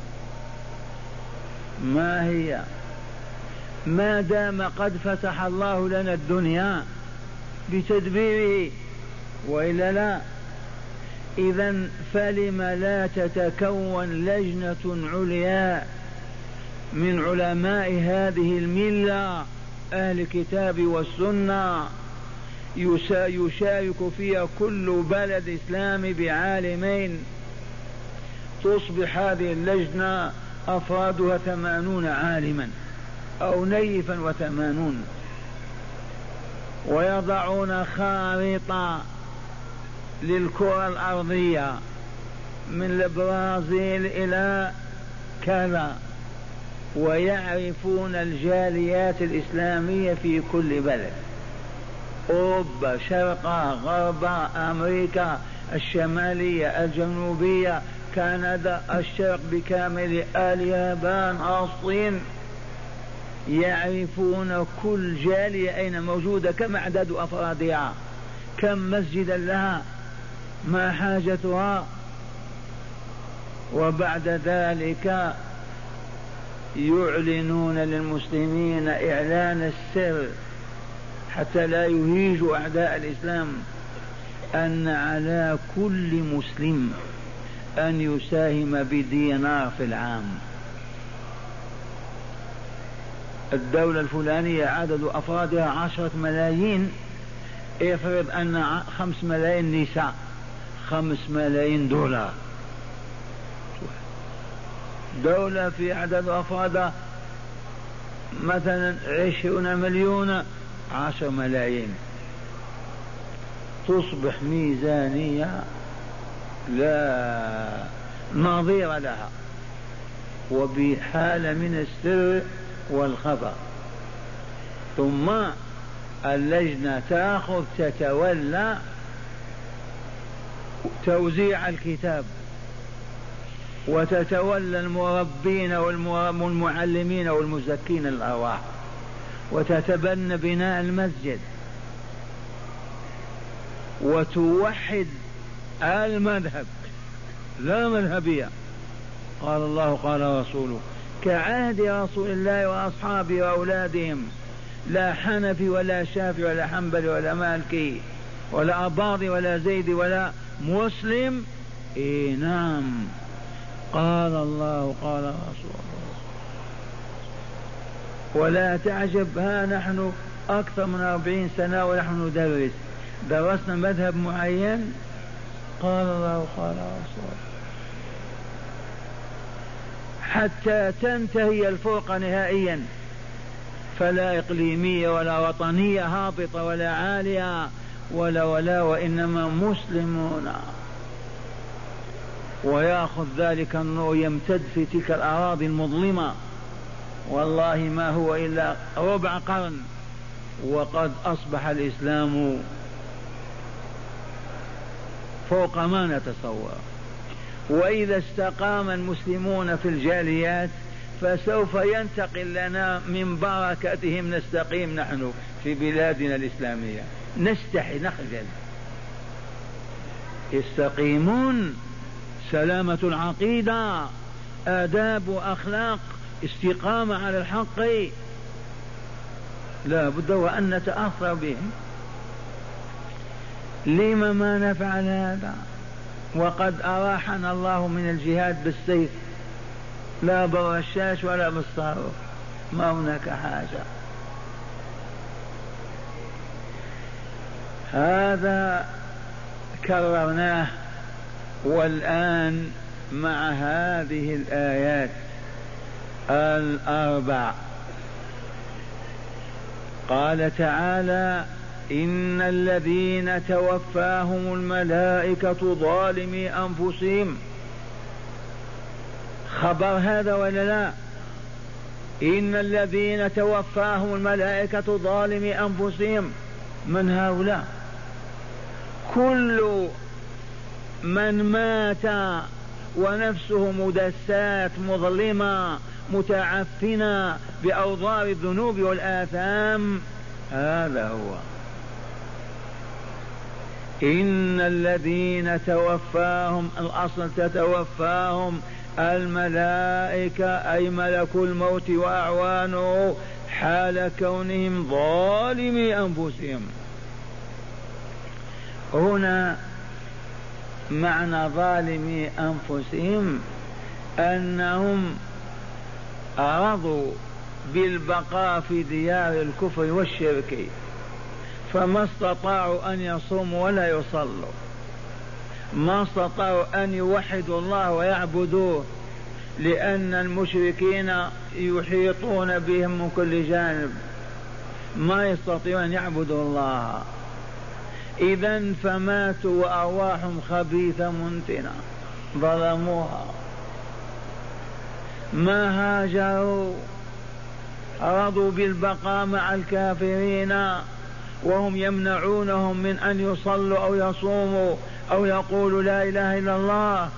ما هي؟ ما دام قد فتح الله لنا الدنيا بتدبيره وإلا لا؟ إذن فلم لا تتكون لجنة عليا من علماء هذه الملة أهل الكتاب والسنة يشارك فيها كل بلد إسلامي بعالمين، تصبح هذه اللجنة أفرادها ثمانون عالما أو نيفا وثمانون، ويضعون خارطة للكرة الأرضية من البرازيل إلى كذا، ويعرفون الجاليات الإسلامية في كل بلد، أوروبا شرقا غربا أمريكا الشمالية الجنوبية كندا الشرق بكامل اليابان الصين، يعرفون كل جالية أين موجودة، كم عدد أفرادها، كم مسجدا لها، ما حاجتها. وبعد ذلك يعلنون للمسلمين إعلان السر حتى لا يهيجوا أعداء الإسلام أن على كل مسلم أن يساهم بدينار في العام. الدولة الفلانية عدد أفرادها عشرة ملايين، افرض أن خمس ملايين نساء، خمس ملايين دولار. دولة في عدد أفرادها مثلا عشرون مليون، عشر ملايين، تصبح ميزانية لا نظير لها. وبحالة من السر والخفا. ثم اللجنة تأخذ تتولى توزيع الكتاب، وتتولى المربين والمعلمين والمزكين الأرواح، وتتبنى بناء المسجد، وتوحد المذهب، لا مذهبية. قال الله قال رسوله كعهد رسول الله وأصحابه وأولادهم، لا حنفي ولا شافعي ولا حنبلي ولا مالكي ولا أباضي ولا زيدي ولا مسلم. إيه نعم، قال الله قال رسول الله. ولا تعجب، ها نحن أكثر من أربعين سنة ونحن ندرس، درسنا مذهب معين، قال الله قال رسول الله، حتى تنتهي الفرقة نهائيا، فلا إقليمية ولا وطنية هابطة ولا عالية ولا ولا وإنما مسلمون. ويأخذ ذلك النور يمتد في تلك الأراضي المظلمة، والله ما هو إلا ربع قرن وقد أصبح الإسلام فوق ما نتصور. وإذا استقام المسلمون في الجاليات فسوف ينتقل لنا من بركتهم، نستقيم نحن في بلادنا الإسلامية، نستحي نخجل. يستقيمون، سلامة العقيدة، آداب وأخلاق، استقامة على الحق، لا بد وأن نتأثر بهم. لما ما نفعل هذا وقد أراحنا الله من الجهاد بالسيف، لا بالرشاش ولا بالصاروخ، ما هناك حاجة. هذا كررناه، والآن مع هذه الآيات الأربع قال تعالى إن الذين توفاهم الملائكة ظالمي أنفسهم. خبر هذا ولا لا؟ إن الذين توفاهم الملائكة ظالمي أنفسهم، من هؤلاء؟ كل من مات ونفسه مدسات مظلمة متعفنة بأوضار الذنوب والآثام، هذا هو. إن الذين توفاهم، الأصل تتوفاهم الملائكة أي ملك الموت وأعوانه حال كونهم ظالمي أنفسهم. هنا معنى ظالمي أنفسهم أنهم أرضوا بالبقاء في ديار الكفر والشرك، فما استطاعوا أن يصوموا ولا يصلوا، ما استطاعوا أن يوحدوا الله ويعبدوه، لأن المشركين يحيطون بهم من كل جانب، ما يستطيعون أن يعبدوا الله. إذن فماتوا وأرواحهم خبيثة منتنة ظلموها، ما هاجروا، رضوا بالبقاء مع الكافرين وهم يمنعونهم من أن يصلوا أو يصوموا أو يقولوا لا إله إلا الله.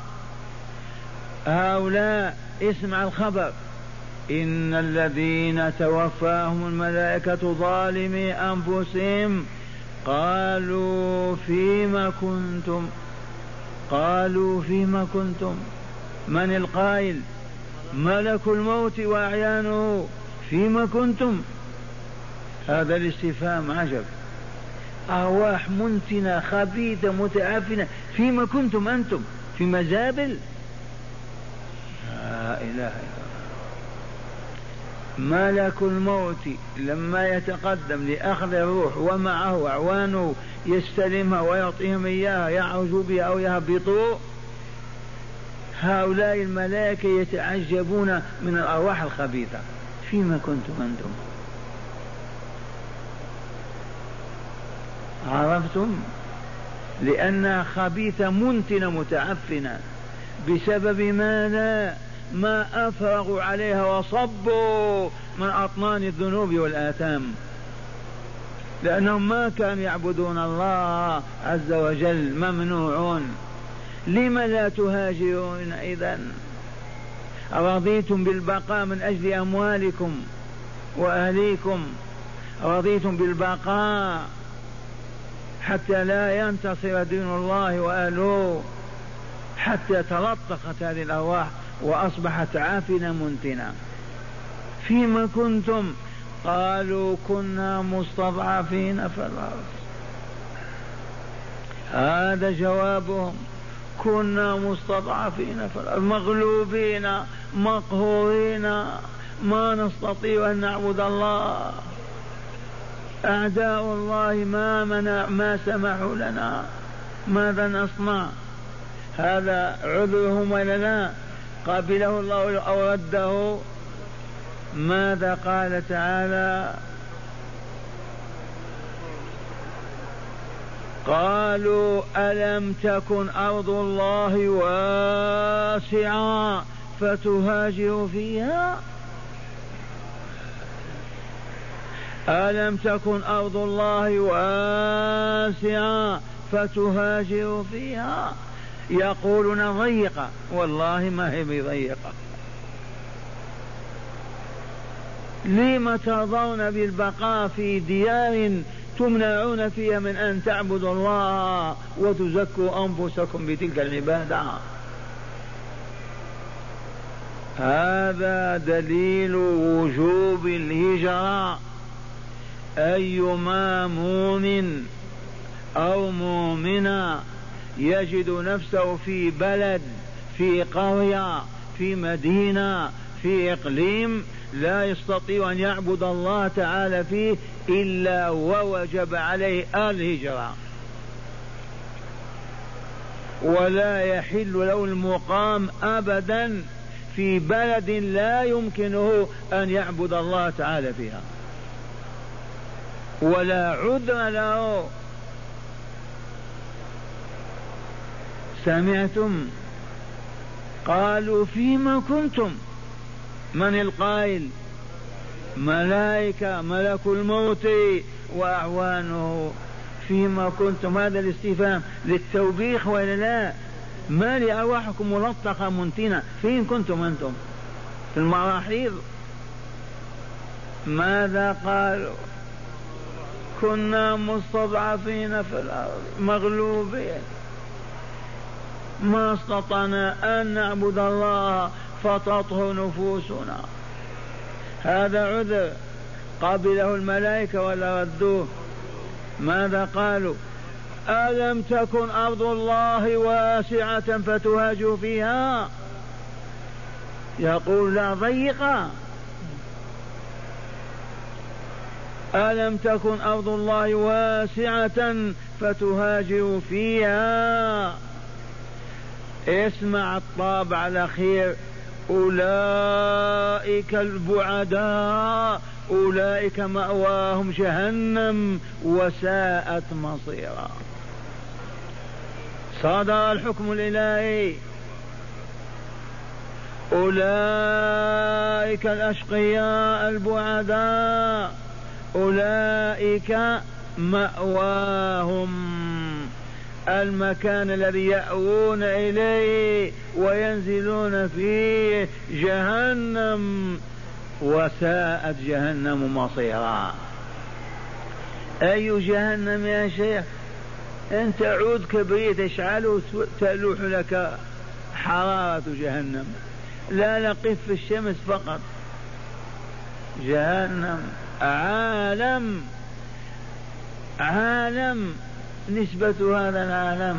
هؤلاء اسمع الخبر، إن الذين توفاهم الملائكة ظالمي أنفسهم قالوا فيما كنتم، قالوا فيما كنتم، من القائل؟ ملك الموت وأعيانه، فيما كنتم؟ هذا الاستفهام عجب. أرواح منتنة خبيثة متعفنة، فيما كنتم أنتم؟ في مزابل؟ لا إله إلا الله. ملك الموت لما يتقدم لأخذ الروح ومعه أعوانه يستلمها ويعطيهم إياها، يعرجوا بها أو يهبطوا، هؤلاء الملائكة يتعجبون من الأرواح الخبيثة، فيما كنتم أنتم؟ عرفتم؟ لأنها خبيثة منتنة متعفنة. بسبب ماذا؟ ما أفرغوا عليها وصبوا من أطنان الذنوب والآثام، لأنهم ما كانوا يعبدون الله عز وجل، ممنوعون. لم لا تهاجرون إذن؟ رضيتم بالبقاء من أجل أموالكم وأهليكم، رضيتم بالبقاء حتى لا ينتصر دين الله وأهله، حتى تلطخت هذه الأرواح وأصبحت عافنة منتنة. فيما كنتم؟ قالوا كنا مستضعفين في الأرض. هذا جوابهم، كنا مستضعفين في الأرض، مغلوبين مقهورين، ما نستطيع أن نعبد الله، أعداء الله ما منع ما سمحوا لنا، ماذا نصنع؟ هذا عذرهم ولا لا؟ قبله الله أو رده؟ ماذا قال تعالى؟ قالوا ألم تكن أرض الله واسعة فتهاجروا فيها؟ ألم تكن أرض الله واسعة فتهاجروا فيها؟ يقولون ضيقة، والله ما هي بضيقة. لم ترضون بالبقاء في ديار تمنعون فيها من أن تعبدوا الله وتزكوا أنفسكم بتلك العبادة؟ هذا دليل وجوب الهجرة. أيما مؤمن أو مؤمنة يجد نفسه في بلد، في قرية، في مدينة، في إقليم لا يستطيع أن يعبد الله تعالى فيه إلا ووجب عليه الهجرة، ولا يحل له المقام أبدا في بلد لا يمكنه أن يعبد الله تعالى فيها، ولا عذر له. سمعتم؟ قالوا فيما كنتم. من القائل؟ ملائكة، ملك الموت وأعوانه. فيما كنتم، هذا الاستفهام للتوبيخ ولا لا؟ ما لأرواحكم ملطخة منتنة؟ فين كنتم أنتم؟ في المراحيض. ماذا قالوا؟ كنا مستضعفين في الأرض مغلوبين، ما استطعنا أن نعبد الله فتطهر نفوسنا. هذا عذر قبله الملائكة ولا ردوه؟ ماذا قالوا؟ ألم تكن أرض الله واسعة فتهاجوا فيها؟ يقول لا ضيقة. ألم تكن أرض الله واسعة فتهاجوا فيها؟ اسمع الطابع الأخير، أولئك البعداء أولئك مأواهم جهنم وساءت مصيرا. صدر الحكم الإلهي، أولئك الأشقياء البعداء أولئك مأواهم المكان الذي يأوون إليه وينزلون فيه جهنم وساءت جهنم مصيرا. أي جهنم يا شيخ؟ أنت عود كبريت اشعله تلوح لك حرارة جهنم، لا نقف في الشمس فقط. جهنم عالم، عالم نسبة هذا العالم.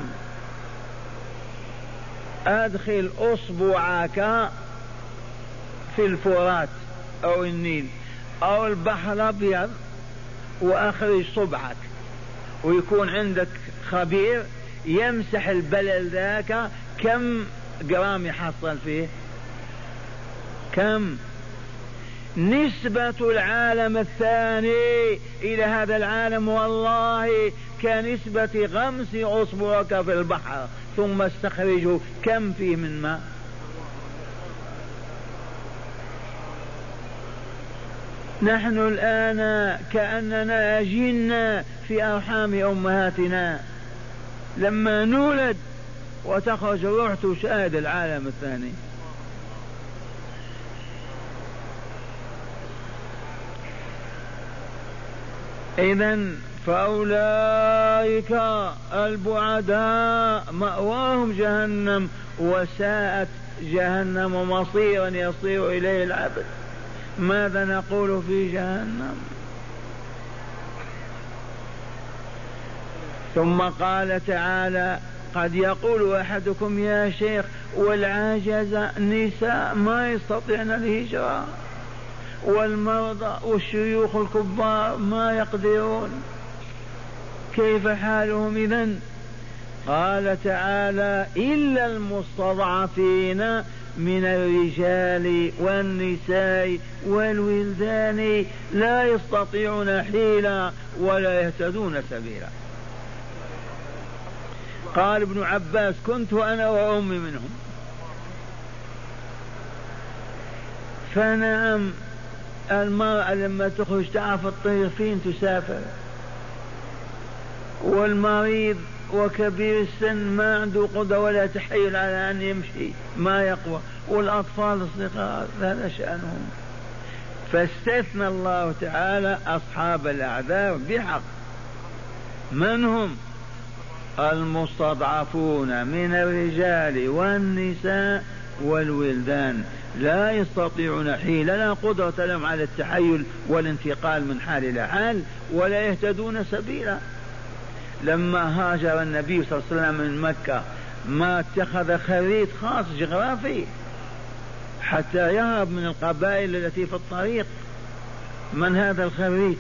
أدخل أصبعك في الفرات أو النيل أو البحر الأبيض وأخرج صبعك، ويكون عندك خبير يمسح البلل ذاك كم جرام يحصل فيه، كم نسبة العالم الثاني إلى هذا العالم والله كنسبة غمس أصبعك في البحر ثم استخرجه كم فيه من ماء. نحن الآن كأننا أجنا في أرحام أمهاتنا لما نولد وتخرج الروح تشاهد العالم الثاني. إذن فأولئك البعداء مأواهم جهنم وساءت جهنم مصيرا يصير إليه العبد. ماذا نقول في جهنم؟ ثم قال تعالى: قد يقول أحدكم يا شيخ والعاجز نساء ما يستطيعن الهجرة والمرضى والشيوخ الكبار ما يقدرون، كيف حالهم إذن؟ قال تعالى: إلا المستضعفين من الرجال والنساء والولدان لا يستطيعون حيلا ولا يهتدون سبيلا. قال ابن عباس: كنت أنا وأمي منهم. فنعم المرأة لما تخرج تعرف الطريق فين تسافر، والمريض وكبير السن ما عنده قدرة ولا تحيل على أن يمشي ما يقوى، والأطفال الصغار هذا شأنهم. فاستثنى الله تعالى أصحاب الأعذار بحق. من هم؟ المستضعفون من الرجال والنساء والولدان لا يستطيعون حيلة، لا قدرة لهم على التحيل والانتقال من حال إلى حال ولا يهتدون سبيلا. لما هاجر النبي صلى الله عليه وسلم من مكة ما اتخذ خريط خاص جغرافي حتى يهرب من القبائل التي في الطريق. من هذا الخريط؟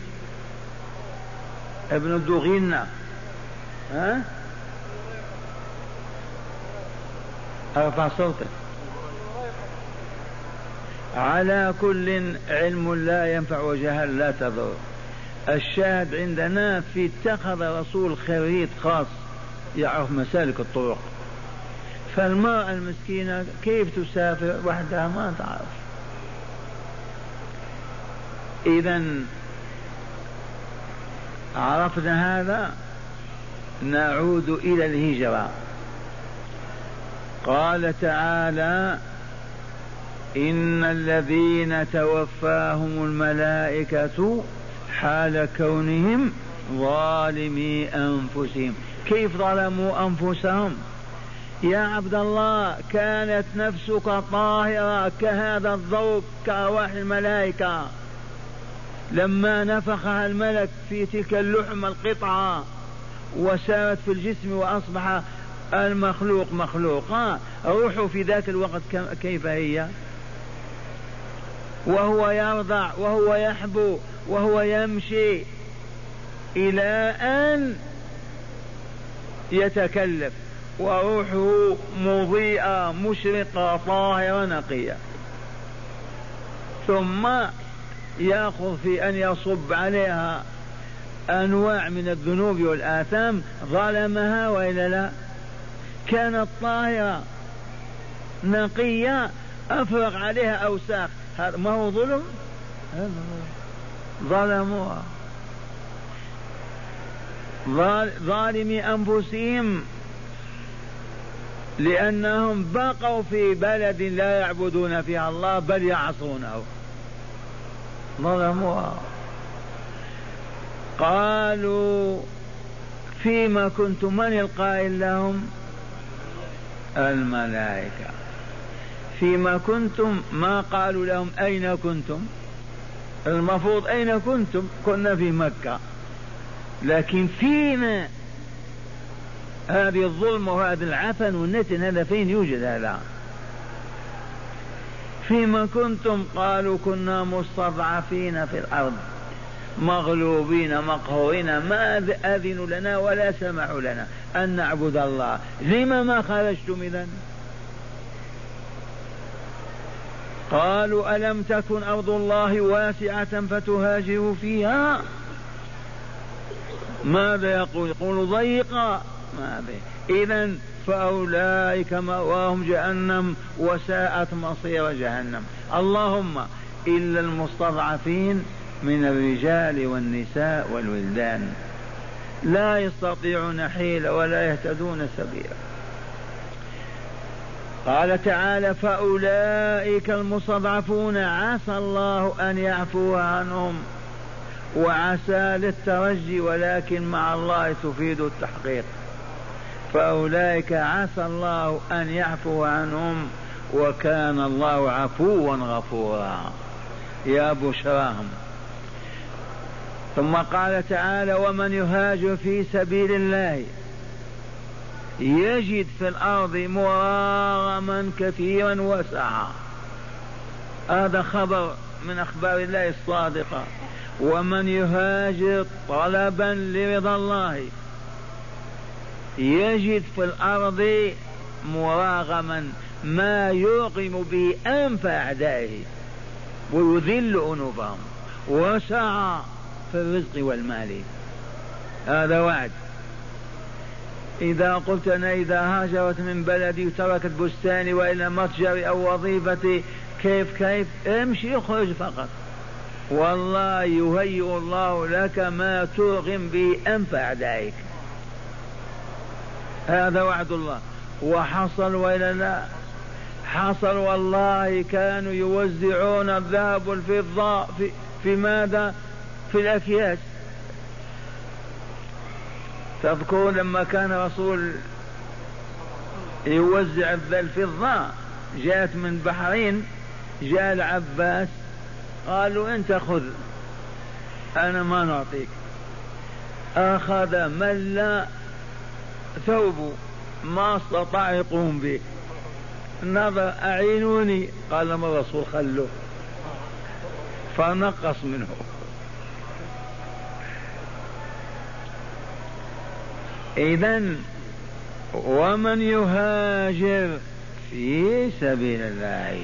ابن الدغينة. ها؟ ارفع صوتك. على كل علم لا ينفع وجهل لا تضر. الشاهد عندنا في اتخذ رسول خريط خاص يعرف مسالك الطرق. فالمرأة المسكينة كيف تسافر وحدها ما تعرف. إذن عرفنا هذا نعود إلى الهجرة. قال تعالى: إن الذين توفاهم الملائكة حال كونهم ظالمي أنفسهم. كيف ظلموا أنفسهم؟ يا عبد الله كانت نفسك طاهرة كهذا الضوء كأرواح الملائكة، لما نفخها الملك في تلك اللحم القطعة وسارت في الجسم وأصبح المخلوق مخلوقا، روحه في ذاك الوقت كيف هي؟ وهو يرضع وهو يحبو وهو يمشي إلى أن يتكلف، وروحه مضيئة مشرقة طاهرة نقية، ثم يأخذ في أن يصب عليها أنواع من الذنوب والآثام ظلمها وإلا لا؟ كانت طاهرة نقية أفرغ عليها أوساخ، هذا ما هو ظلم؟ ظلموها. ظالمي أنفسهم لأنهم بقوا في بلد لا يعبدون فيها الله بل يعصونه، ظلموها. قالوا: فيما كنتم؟ من القائل لهم؟ الملائكة. فيما كنتم؟ ما قالوا لهم أين كنتم. المفروض أين كنتم؟ كنا في مكة، لكن فينا هذه الظلم وهذا العفن والنتن هذا فين يوجد هذا؟ فيما كنتم؟ قالوا: كنا مستضعفين في الأرض مغلوبين مقهورين، ما أذنوا لنا ولا سمحوا لنا أن نعبد الله. لما ما خرجتم إذن؟ قالوا: ألم تكن أرض الله واسعة فتهاجروا فيها؟ ماذا يقول؟ يقول ضيقة. ماذا؟ إذن فأولئك مأواهم جهنم وساءت مصير جهنم. اللهم إلا المستضعفين من الرجال والنساء والولدان، لا يستطيعون حيلة ولا يهتدون سبيلا. قال تعالى: فأولئك المستضعفون عسى الله أن يعفو عنهم، وعسى للترجي ولكن مع الله تفيد التحقيق. فأولئك عسى الله أن يعفو عنهم وكان الله عفوا غفورا. يا بشراهم. ثم قال تعالى: ومن يهاجر في سبيل الله يجد في الأرض مراغما كثيرا وسعا. هذا خبر من أخبار الله الصادقة. ومن يهاجر طلبا لرضا الله يجد في الأرض مراغما ما يوقم به أنف أعدائه ويذل أنوفهم، وسعى في الرزق والمال. هذا وعد. إذا قلت أنا إذا هاجرت من بلدي وتركت بستاني وإلى متجري أو وظيفتي كيف كيف امشي اخرج فقط، والله يهيئ الله لك ما ترغم به أنف أعدائك. هذا وعد الله. وحصل وإلا لا حصل. والله كانوا يوزعون الذهب والفضة في, في ماذا؟ في الأكياس. تذكرون لما كان رسول يوزع الفضة جاءت من بحرين، جاء العباس قالوا انت خذ انا ما نعطيك. اخذ ملا ثوبه ما استطاع يقوم به، نظر اعينوني قال لما الرسول خلوه فنقص منه. إذن ومن يهاجر في سبيل الله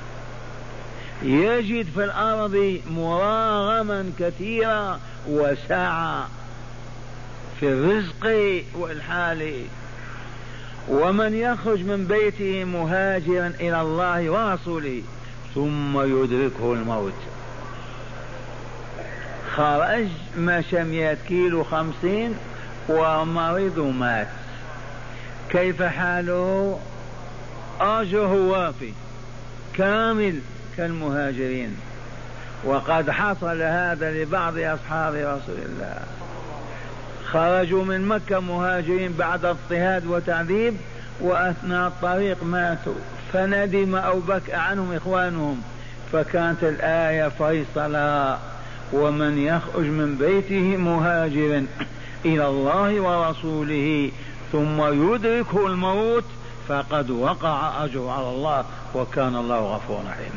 يجد في الأرض مراغما كثيرا وسعة في الرزق والحال. ومن يخرج من بيته مهاجرا إلى الله ورسوله ثم يدركه الموت. خرج مشى مئة كيلو خمسين ومريض مات، كيف حاله؟ أجره وافي كامل كالمهاجرين. وقد حصل هذا لبعض أصحاب رسول الله، خرجوا من مكة مهاجرين بعد اضطهاد وتعذيب، وأثناء الطريق ماتوا، فندم أو بكى عنهم إخوانهم، فكانت الآية فيصلا: ومن يخرج من بيته مهاجرا إلى الله ورسوله ثم يدركه الموت فقد وقع أجر على الله وكان الله غفورا رحيما.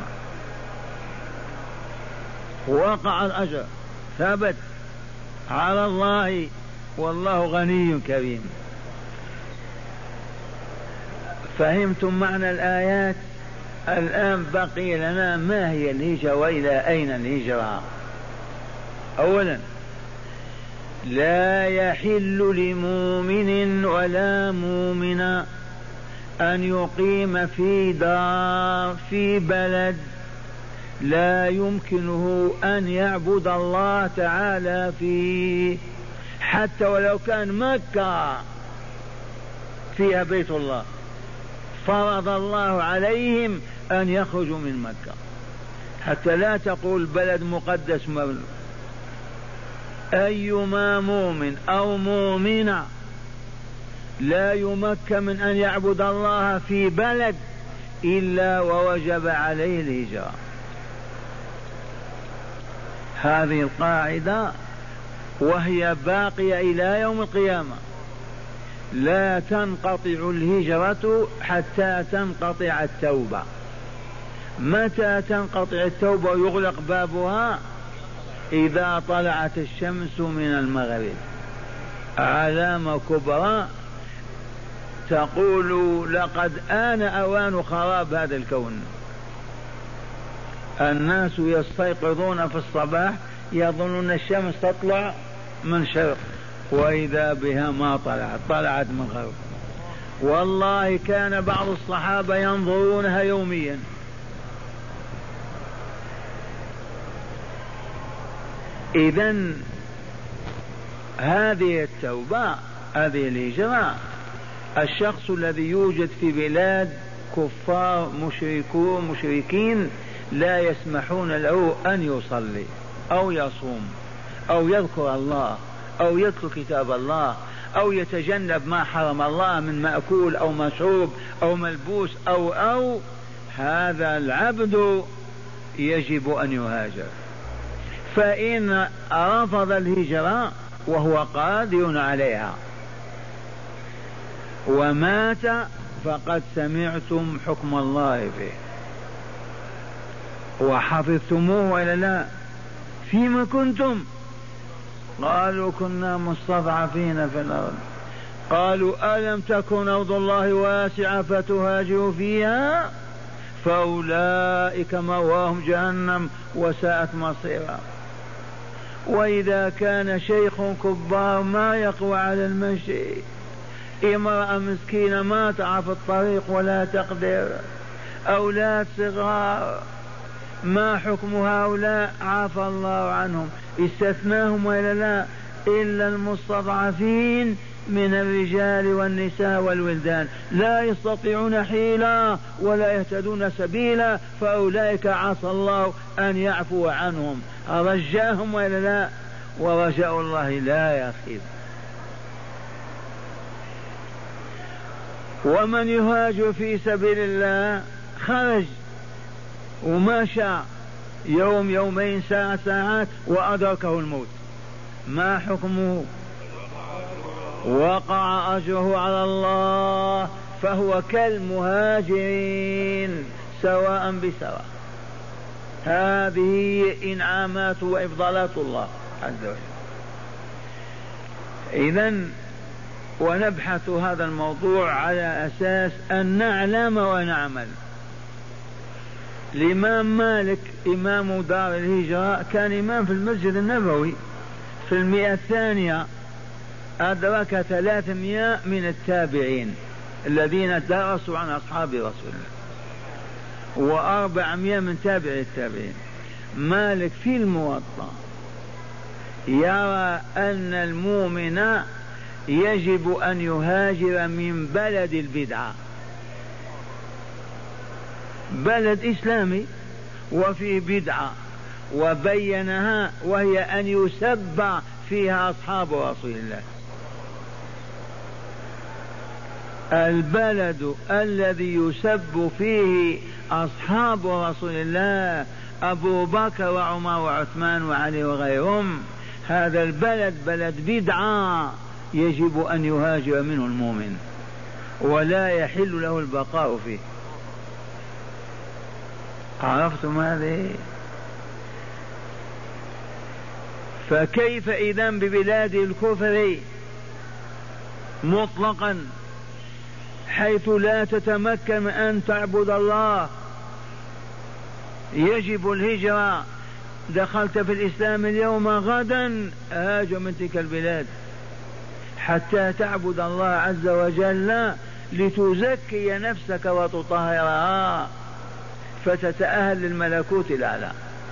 وقع الأجر ثبت على الله والله غني كريم. فهمتم معنى الآيات؟ الآن بقي لنا ما هي الهجرة وإلى أين الهجرة. أولا لا يحل لمؤمن ولا مؤمنة أن يقيم في دار في بلد لا يمكنه أن يعبد الله تعالى فيه، حتى ولو كان مكة فيها بيت الله، فرض الله عليهم أن يخرجوا من مكة. حتى لا تقول بلد مقدس مبلغ. أيما مؤمن أو مؤمنة لا يمكن من أن يعبد الله في بلد إلا ووجب عليه الهجرة. هذه القاعدة وهي باقية إلى يوم القيامة. لا تنقطع الهجرة حتى تنقطع التوبة. متى تنقطع التوبة ويغلق بابها؟ إذا طلعت الشمس من المغرب، علامة كبرى تقول لقد آن أوان خراب هذا الكون. الناس يستيقظون في الصباح يظنون الشمس تطلع من شرق وإذا بها ما طلعت، طلعت من غرب. والله كان بعض الصحابة ينظرونها يوميا. إذن هذه التوبة، هذه الهجرة، الشخص الذي يوجد في بلاد كفار مشركون مشركين لا يسمحون له أن يصلي أو يصوم أو يذكر الله أو يتلو كتاب الله أو يتجنب ما حرم الله من مأكول أو مشروب أو ملبوس أو أو هذا العبد يجب أن يهاجر. فإن رفض الهجرة وهو قادر عليها ومات فقد سمعتم حكم الله فيه وحفظتموه ولا لا؟ فيما كنتم؟ قالوا كنا مستضعفين في الأرض. قالوا ألم تكن أرض الله واسعة فتهاجروا فيها فأولئك مأواهم جهنم وساءت مصيرا. وإذا كان شيخ كبار ما يقوى على المشي، امرأة مسكينة ما تعرف الطريق ولا تقدر، أولاد صغار، ما حكم هؤلاء؟ عفى الله عنهم، استثناهم ولا لا؟ إلا المستضعفين من الرجال والنساء والولدان لا يستطيعون حيلة ولا يهتدون سبيلا، فأولئك عسى الله أن يعفو عنهم. رجاهم ولا لا؟ ورجاء الله لا يخيب. ومن يهاجر في سبيل الله خرج ومشى يوم يومين ساعة ساعات وأدركه الموت، ما حكمه؟ وقع أجره على الله، فهو كالمهاجرين سواء بسواء. هذه إنعامات وإفضالات الله عز وجل. إذن ونبحث هذا الموضوع على أساس أن نعلم ونعمل. الإمام مالك إمام دار الهجرة كان إمام في المسجد النبوي في المئة الثانية، أدرك ثلاثمائة من التابعين الذين درسوا عن أصحاب رسول الله وأربعمائة من تابع التابعين. مالك في الموطأ يرى أن المؤمن يجب أن يهاجر من بلد البدعة، بلد إسلامي وفيه بدعة، وبينها وهي أن يسب فيها أصحاب رسول الله. البلد الذي يسب فيه أصحاب رسول الله أبو بكر وعمر وعثمان وعلي وغيرهم، هذا البلد بلد بدعة يجب أن يهاجر منه المؤمن ولا يحل له البقاء فيه. عرفتم هذه؟ فكيف إذن ببلاد الكفر مطلقا حيث لا تتمكن من أن تعبد الله؟ يجب الهجرة. دخلت في الإسلام اليوم غدا هاجر من تلك البلاد حتى تعبد الله عز وجل لتزكي نفسك وتطهرها فتتأهل للملكوت الأعلى.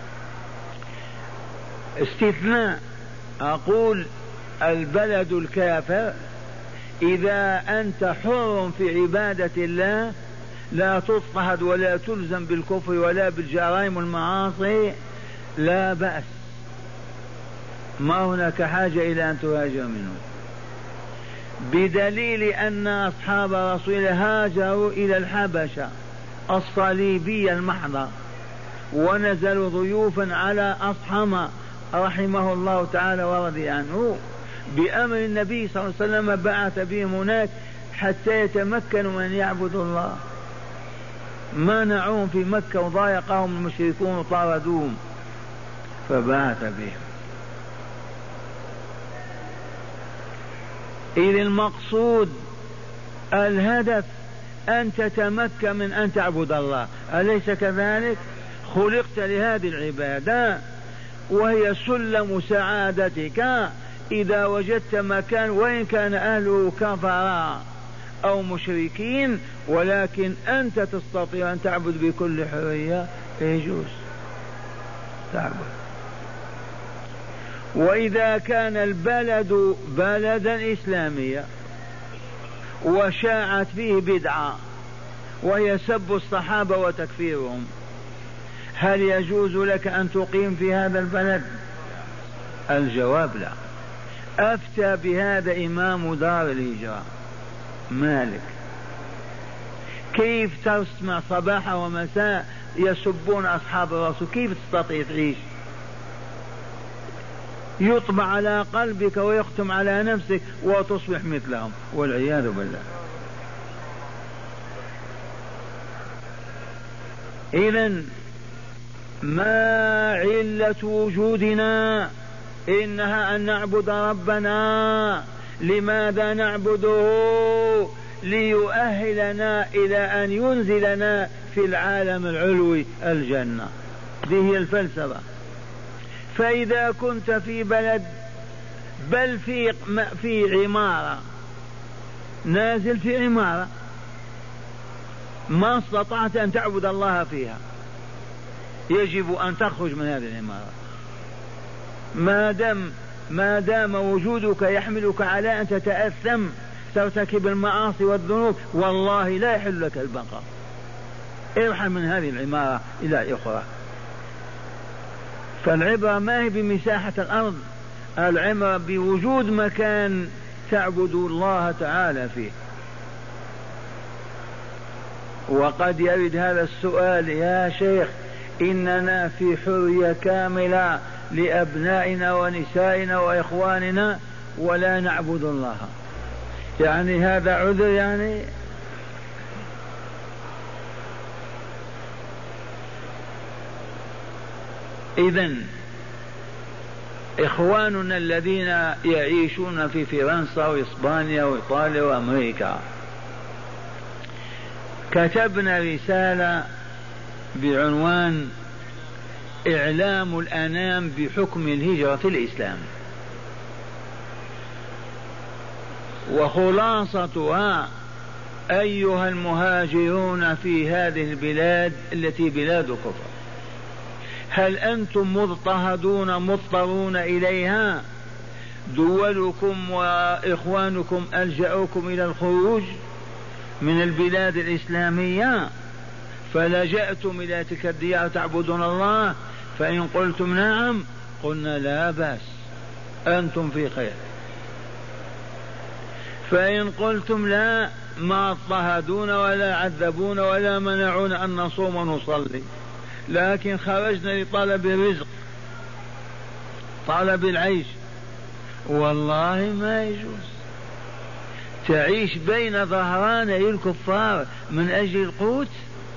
استثناء أقول البلد الكافر إذا أنت حر في عبادة الله لا تضطهد ولا تلزم بالكفر ولا بالجرائم والمعاصي لا بأس، ما هناك حاجة إلى أن تهاجر منه، بدليل أن أصحاب رسول الله هاجروا إلى الحبشة الصليبية المحضة ونزلوا ضيوفا على أصحم رحمه الله تعالى ورضي عنه، بأمر النبي صلى الله عليه وسلم بعث بهم هناك حتى يتمكنوا من يعبدوا الله. منعوهم في مكة وضايقهم المشركون وطاردوهم فبعث بهم. إذ المقصود الهدف أن تتمكن من أن تعبد الله، أليس كذلك؟ خلقت لهذه العبادة وهي سلم سعادتك إذا وجدت مكان وإن كان أهله كفراء أو مشركين ولكن أنت تستطيع أن تعبد بكل حرية، يجوز تعبد. وإذا كان البلد بلدا إسلاميا وشاعت فيه بدعة وهي سب الصحابة وتكفيرهم، هل يجوز لك أن تقيم في هذا البلد؟ الجواب لا. أفتى بهذا إمام دار الهجرة مالك. كيف تسمع صباحا ومساء يسبون أصحاب الرسول؟ كيف تستطيع تعيش؟ يطبع على قلبك ويختم على نفسك وتصبح مثلهم والعياذ بالله. إذن ما علة وجودنا؟ إنها أن نعبد ربنا. لماذا نعبده؟ ليؤهلنا إلى أن ينزلنا في العالم العلوي الجنة. دي هي الفلسفة. فإذا كنت في بلد بل في في عمارة، نازل في عمارة ما استطعت أن تعبد الله فيها، يجب أن تخرج من هذه العمارة. ما دام ما دام وجودك يحملك على أن تتأثم ترتكب المعاصي والذنوب، والله لا يحل لك البقاء. ارحل من هذه العمارة إلى أخرى. فالعبرة ما هي بمساحة الأرض، العبرة بوجود مكان تعبد الله تعالى فيه. وقد يرد هذا السؤال: يا شيخ إننا في حرية كاملة لأبنائنا ونسائنا وإخواننا ولا نعبد الله، يعني هذا عذر؟ يعني إذن إخواننا الذين يعيشون في فرنسا وإسبانيا وإيطاليا وأمريكا، كتبنا رسالة بعنوان إعلام الأنام بحكم الهجرة في الإسلام، وخلاصتها: أيها المهاجرون في هذه البلاد التي بلاد كفر، هل أنتم مضطهدون مضطرون إليها؟ دولكم وإخوانكم ألجأوكم إلى الخروج من البلاد الإسلامية فلجأتم إلى تلك الديار تعبدون الله، فإن قلتم نعم قلنا لا بأس، أنتم في خير. فإن قلتم لا، ما اضطهدون ولا عذبون ولا منعون أن نصوم ونصلي، لكن خرجنا لطلب الرزق طلب العيش، والله ما يجوز تعيش بين ظهراني الكفار من أجل القوت،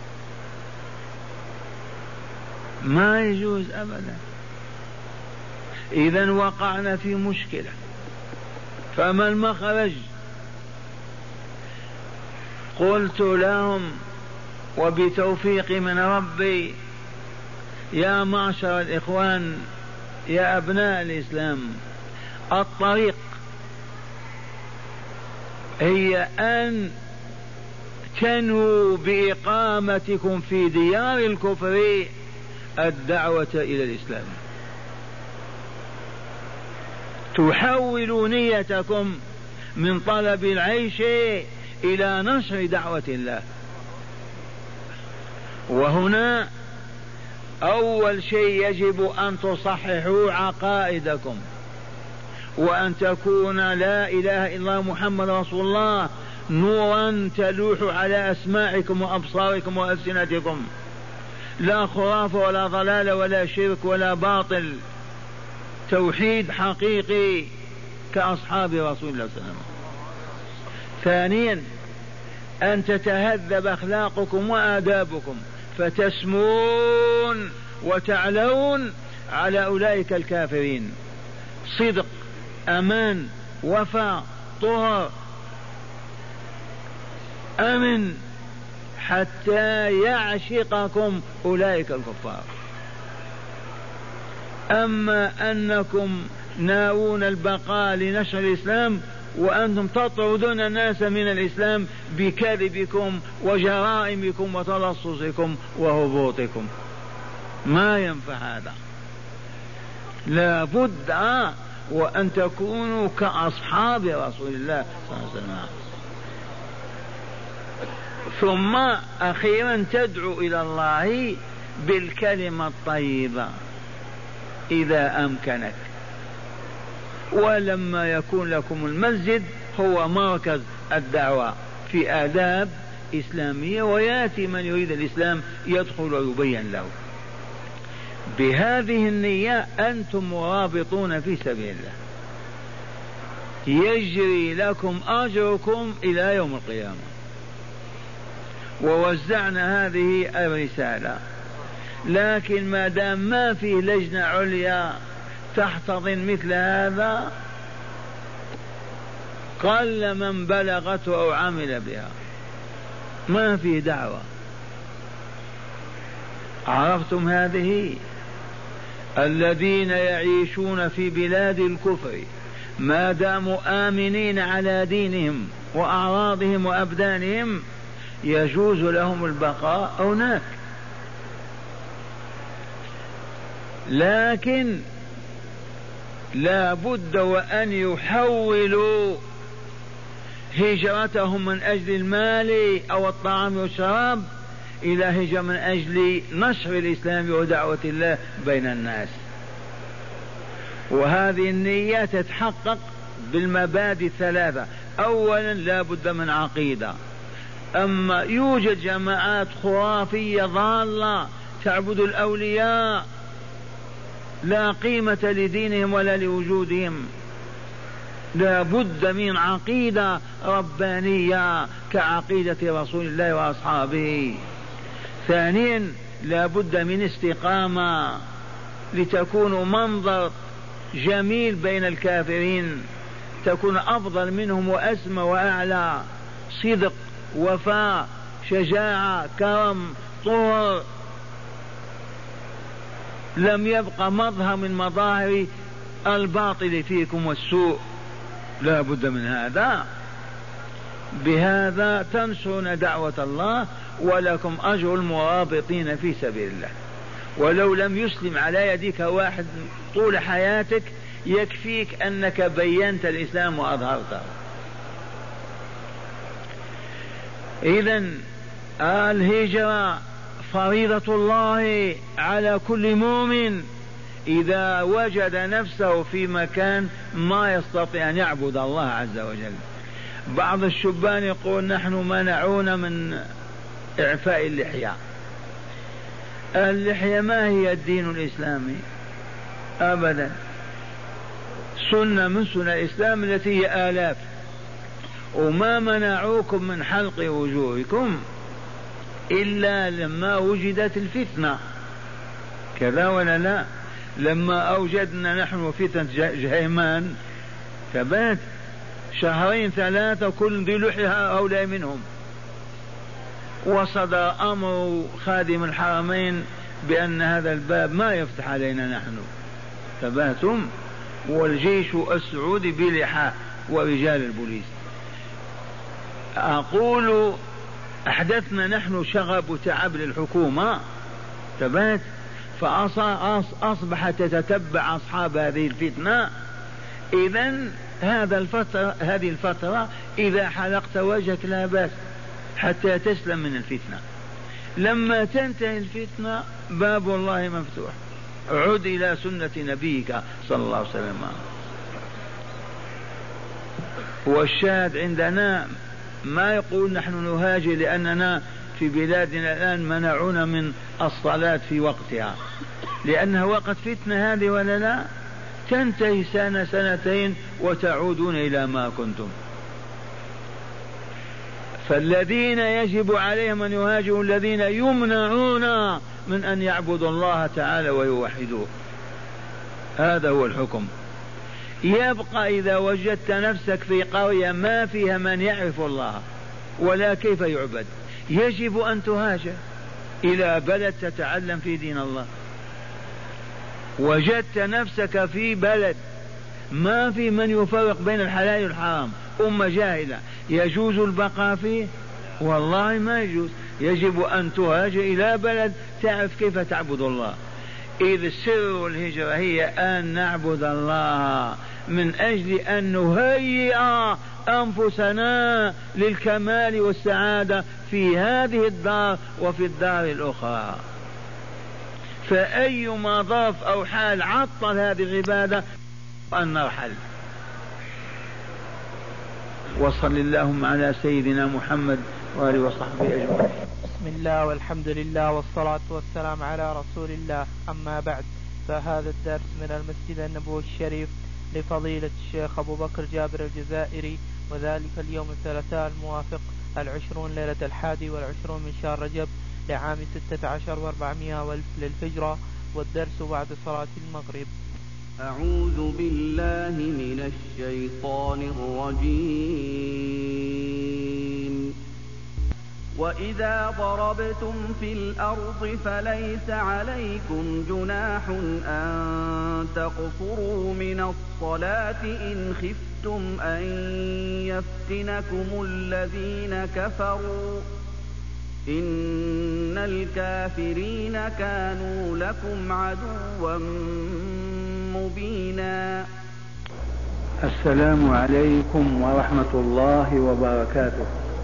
ما يجوز أبدا. إذن وقعنا في مشكلة، فما المخرج؟ قلت لهم وبتوفيق من ربي: يا معشر الإخوان، يا أبناء الإسلام، الطريق هي أن تنووا بإقامتكم في ديار الكفر الدعوة إلى الإسلام، تحولوا نيتكم من طلب العيش إلى نشر دعوة الله. وهنا أول شيء يجب أن تصححوا عقائدكم، وأن تكون لا إله إلا الله محمد رسول الله نورا تلوح على أسماعكم وأبصاركم وألسنتكم، لا خرافة ولا ضلال ولا شرك ولا باطل، توحيد حقيقي كأصحاب رسول الله صلى الله عليه وسلم. ثانيا أن تتهذب أخلاقكم وآدابكم فتسمون وتعلون على أولئك الكافرين، صدق، أمان، وفاء، طهر، أمن، حتى يعشقكم أولئك الكفار. أما أنكم ناوون البقاء لنشر الإسلام وأنتم تطردون الناس من الإسلام بكذبكم وجرائمكم وتلصصكم وهبوطكم، ما ينفع هذا. لا بد وأن تكونوا كأصحاب رسول الله صلى الله عليه وسلم. ثم أخيرا تدعو إلى الله بالكلمة الطيبة إذا أمكنك. ولما يكون لكم المسجد هو مركز الدعوة في آداب إسلامية، ويأتي من يريد الإسلام يدخل ويبين له. بهذه النية أنتم مرابطون في سبيل الله، يجري لكم أجركم إلى يوم القيامة. ووزعنا هذه الرسالة، لكن ما دام ما في لجنة عليا تحتضن مثل هذا قل من بلغته أو عمل بها، ما في دعوة. عرفتم هذه؟ الذين يعيشون في بلاد الكفر ما داموا آمنين على دينهم وأعراضهم وأبدانهم يجوز لهم البقاء هناك، لكن لا بد وأن يحولوا هجرتهم من أجل المال أو الطعام والشراب إلى هجرة من أجل نشر الإسلام ودعوة الله بين الناس. وهذه النية تتحقق بالمبادئ الثلاثة. أولا لا بد من عقيدة. أما يوجد جماعات خرافية ضالة تعبد الأولياء لا قيمة لدينهم ولا لوجودهم، لا بد من عقيدة ربانية كعقيدة رسول الله وأصحابه. ثانيا لا بد من استقامة لتكون منظر جميل بين الكافرين، تكون أفضل منهم وأسمى وأعلى، صدق، وفاء، شجاعة، كرم، طهر، لم يبقى مظهر من مظاهر الباطل فيكم والسوء. لا بد من هذا. بهذا تنشرون دعوة الله ولكم أجر المرابطين في سبيل الله. ولو لم يسلم على يديك واحد طول حياتك يكفيك أنك بينت الإسلام وأظهرته. إذن الهجرة فريضة الله على كل مؤمن إذا وجد نفسه في مكان ما يستطيع أن يعبد الله عز وجل. بعض الشبان يقول نحن منعونا من إعفاء اللحية. اللحية ما هي الدين الإسلامي أبدا، سنة من سنة الإسلام التي هي آلاف. وما منعوكم من حلق وجوهكم إلا لما وجدت الفتنة، كذا ولا لا؟ لما أوجدنا نحن فتنة جهيمان ثبات شهرين ثلاثة كل ذي لحية هؤلاء منهم، وصدر أمر خادم الحرمين بأن هذا الباب ما يفتح علينا نحن، ثباتهم، والجيش السعودي بلحى ورجال البوليس. أقول أحدثنا نحن شغب وتعب للحكومة ثبات، فأصبحت تتتبع أصحاب هذه الفتنة. إذن هذا الفترة هذه الفترة إذا حلقت وجهك لا بأس حتى تسلم من الفتنة. لما تنتهي الفتنة باب الله مفتوح، عد إلى سنة نبيك صلى الله عليه وسلم. والشاهد عندنا ما يقول نحن نهاجر لأننا في بلادنا الآن منعونا من الصلاة في وقتها، لأنها وقت فتنة هذه ولا لا؟ تنتهي سنة سنتين وتعودون إلى ما كنتم. فالذين يجب عليهم أن يهاجروا الذين يمنعون من أن يعبدوا الله تعالى ويوحدوه. هذا هو الحكم. يبقى إذا وجدت نفسك في قرية ما فيها من يعرف الله ولا كيف يعبد، يجب أن تهاجر إلى بلد تتعلم في دين الله. وجدت نفسك في بلد ما في من يفرق بين الحلال والحرام، أمة جاهلة، يجوز البقاء فيه؟ والله ما يجوز. يجب أن تهاجر إلى بلد تعرف كيف تعبد الله. إذ سر الهجرة هي أن نعبد الله من أجل أن نهيئ أنفسنا للكمال والسعادة في هذه الدار وفي الدار الأخرى. فأيما ظرف أو حال عطل هذه العبادة أن نرحل. وصل اللهم على سيدنا محمد وآله وصحبه أجمعين. بسم الله والحمد لله والصلاة والسلام على رسول الله. أما بعد، فهذا الدرس من المسجد النبوي الشريف لفضيلة الشيخ أبو بكر جابر الجزائري، وذلك اليوم الثلاثاء الموافق العشرون ليلة الحادي والعشرون من شهر رجب لعام ستة عشر واربعمائة والف للهجرة، والدرس بعد صلاة المغرب. أعوذ بالله من الشيطان الرجيم. وإذا ضربتم في الأرض فليس عليكم جناح أن تقصروا من الصلاة إن خفتم أن يفتنكم الذين كفروا إن الكافرين كانوا لكم عدوا مبينا. السلام عليكم ورحمة الله وبركاته.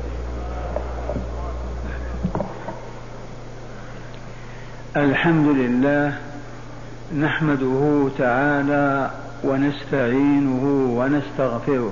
الحمد لله نحمده تعالى ونستعينه ونستغفره،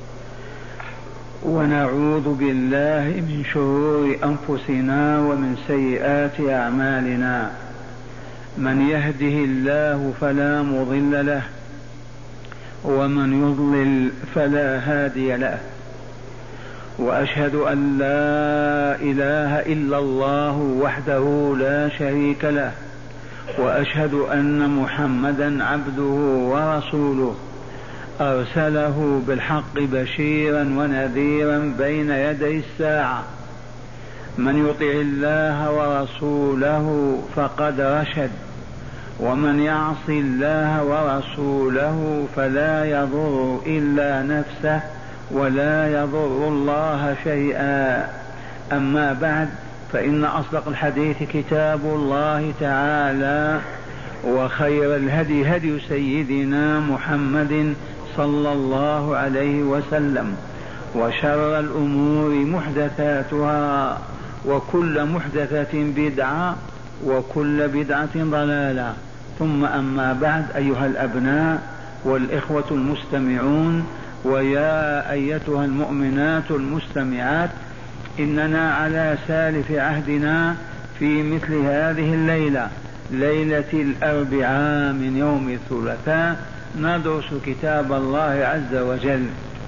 ونعوذ بالله من شرور أنفسنا ومن سيئات أعمالنا. من يهده الله فلا مضل له، ومن يضلل فلا هادي له. وأشهد أن لا إله إلا الله وحده لا شريك له، وأشهد أن محمدا عبده ورسوله أرسله بالحق بشيرا ونذيرا بين يدي الساعة. من يطع الله ورسوله فقد رشد، ومن يعص الله ورسوله فلا يضر إلا نفسه ولا يضر الله شيئا. أما بعد، فإن أصدق الحديث كتاب الله تعالى، وخير الهدي هدي سيدنا محمد صلى الله عليه وسلم، وشر الأمور محدثاتها، وكل محدثة بدعة، وكل بدعة ضلالة. ثم أما بعد، أيها الأبناء والإخوة المستمعون، ويا أيتها المؤمنات المستمعات، إننا على سالف عهدنا في مثل هذه الليلة، ليلة الأربعاء من يوم الثلاثاء، ندرس كتاب الله عز وجل،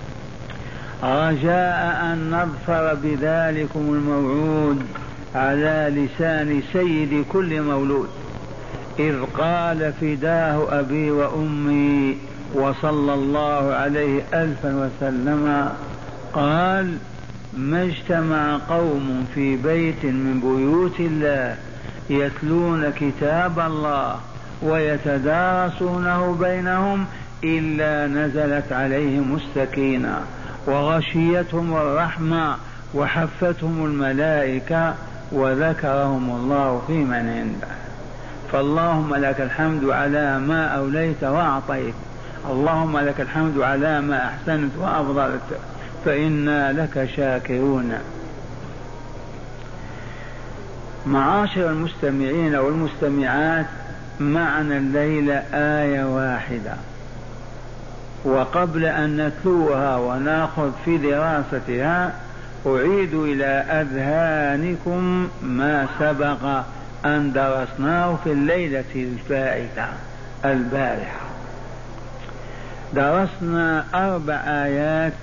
رجاء أن نظفر بذلكم الموعود على لسان سيد كل مولود، إذ قال فداه أبي وأمي وصلى الله عليه ألفا وسلم، قال: ما اجتمع قوم في بيت من بيوت الله يتلون كتاب الله ويتدارسونه بينهم إلا نزلت عليهم السكينة وغشيتهم الرحمة وحفتهم الملائكة وذكرهم الله في من عنده. فاللهم لك الحمد على ما أوليت وأعطيت، اللهم لك الحمد على ما أحسنت وأفضلت، فإنا لك شاكرون. معاشر المستمعين والمستمعات، معنا الليلة آية واحدة، وقبل أن نتلوها ونأخذ في دراستها أعيد إلى أذهانكم ما سبق أن درسناه في الليلة الفائتة البارحة. درسنا أربع آيات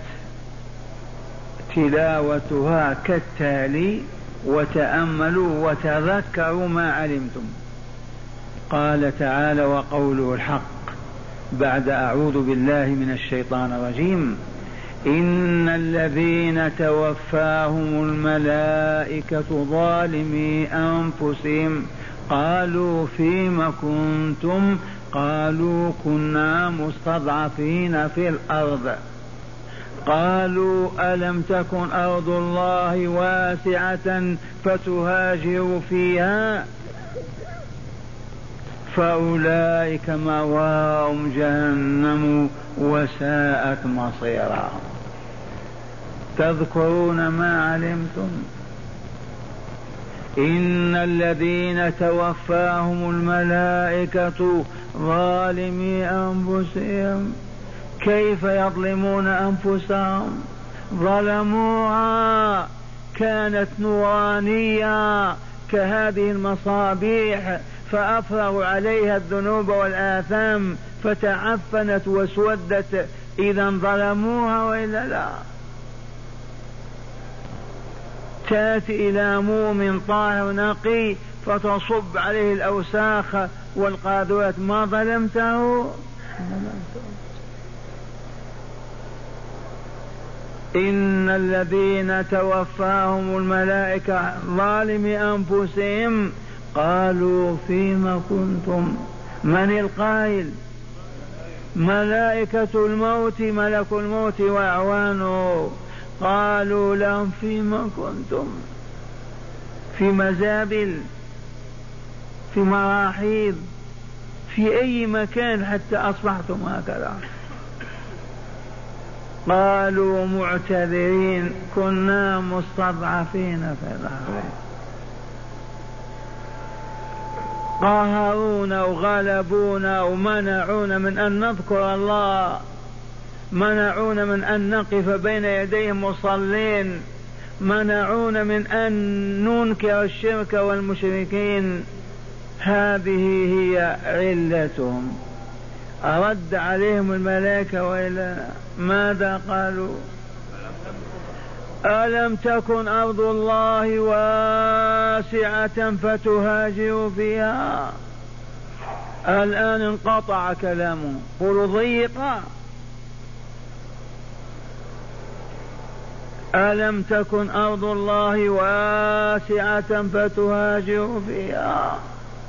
تلاوتها كالتالي، وتأملوا وتذكروا ما علمتم. قال تعالى: وقوله الحق، بعد أعوذ بالله من الشيطان الرجيم: إن الذين توفاهم الملائكة ظالمي أنفسهم قالوا فيم كنتم قالوا كنا مستضعفين في الأرض قالوا ألم تكن أرض الله واسعة فتهاجروا فيها فأولئك مأواهم جهنم وساءت مصيرا. تذكرون ما علمتم إن الذين توفاهم الملائكة ظالمي أنفسهم. كيف يظلمون أنفسهم؟ ظلموها، كانت نورانية كهذه المصابيح فأفرغوا عليها الذنوب والآثام فتعفنت واسودت. إذا ظلموها وإلا لا؟ تأتي إلى مؤمن طاهر نقي فتصب عليه الأوساخ والقاذورات، ما ظلمته؟ إن الذين توفاهم الملائكة ظالمي أنفسهم قالوا فيما كنتم. من القائل؟ ملائكة الموت، ملك الموت وأعوانه. قالوا لهم فيما كنتم؟ في مزابل، في مراحيض، في أي مكان حتى أصبحتم هكذا؟ قالوا معتذرين كنا مستضعفين في الأرض، قهرونا وغلبونا ومنعونا من أن نذكر الله، منعونا من أن نقف بين يديهم مصلين، منعونا من أن ننكر الشرك والمشركين. هذه هي علتهم. أرد عليهم الملائكة وإلا ماذا قالوا؟ ألم تكن أرض الله واسعة فتهاجروا فيها؟ الآن انقطع كلامه، قولوا ضيقا. ألم تكن أرض الله واسعة فتهاجروا فيها؟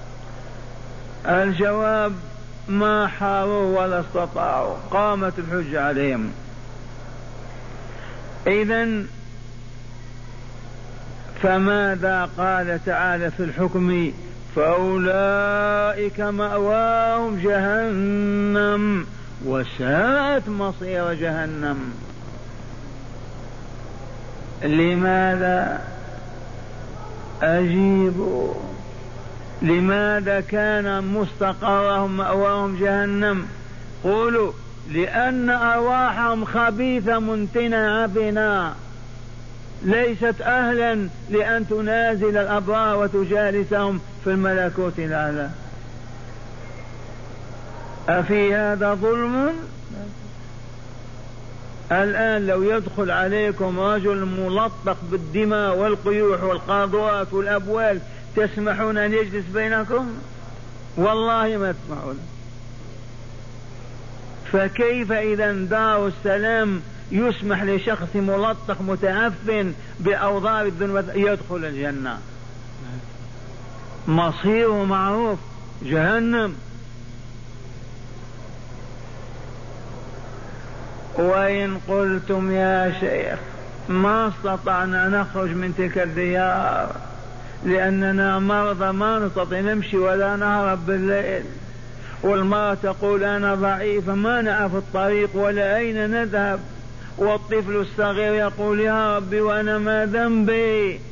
الجواب ما حاروا ولا استطاعوا، قامت الحجة عليهم. إذن فماذا قال تعالى في الحكم؟ فأولئك مأواهم جهنم وساءت مصير جهنم. لماذا؟ أجيبوا. لماذا كان مستقرهم مأواهم جهنم؟ قولوا لأن أرواحهم خبيثة منتنة بنا، ليست أهلا لأن تنازل الأبرار وتجالسهم في الملكوت الأعلى. أفي هذا ظلم؟ الآن لو يدخل عليكم رجل ملطخ بالدماء والقيوح والقاذورات والأبوال تسمحون أن يجلس بينكم؟ والله ما تسمحون. فكيف إذا دار السلام يسمح لشخص ملطخ متعفن بأوضار الذنوب يدخل الجنة؟ مصيره معروف، جهنم. وإن قلتم يا شيخ ما استطعنا نخرج من تلك الديار لأننا مرضى ما نستطيع نمشي ولا نهرب بالليل، والمرأة تقول أنا ضعيفة ما نعرف الطريق ولا أين نذهب، والطفل الصغير يقول يا ربي وأنا ما ذنبي،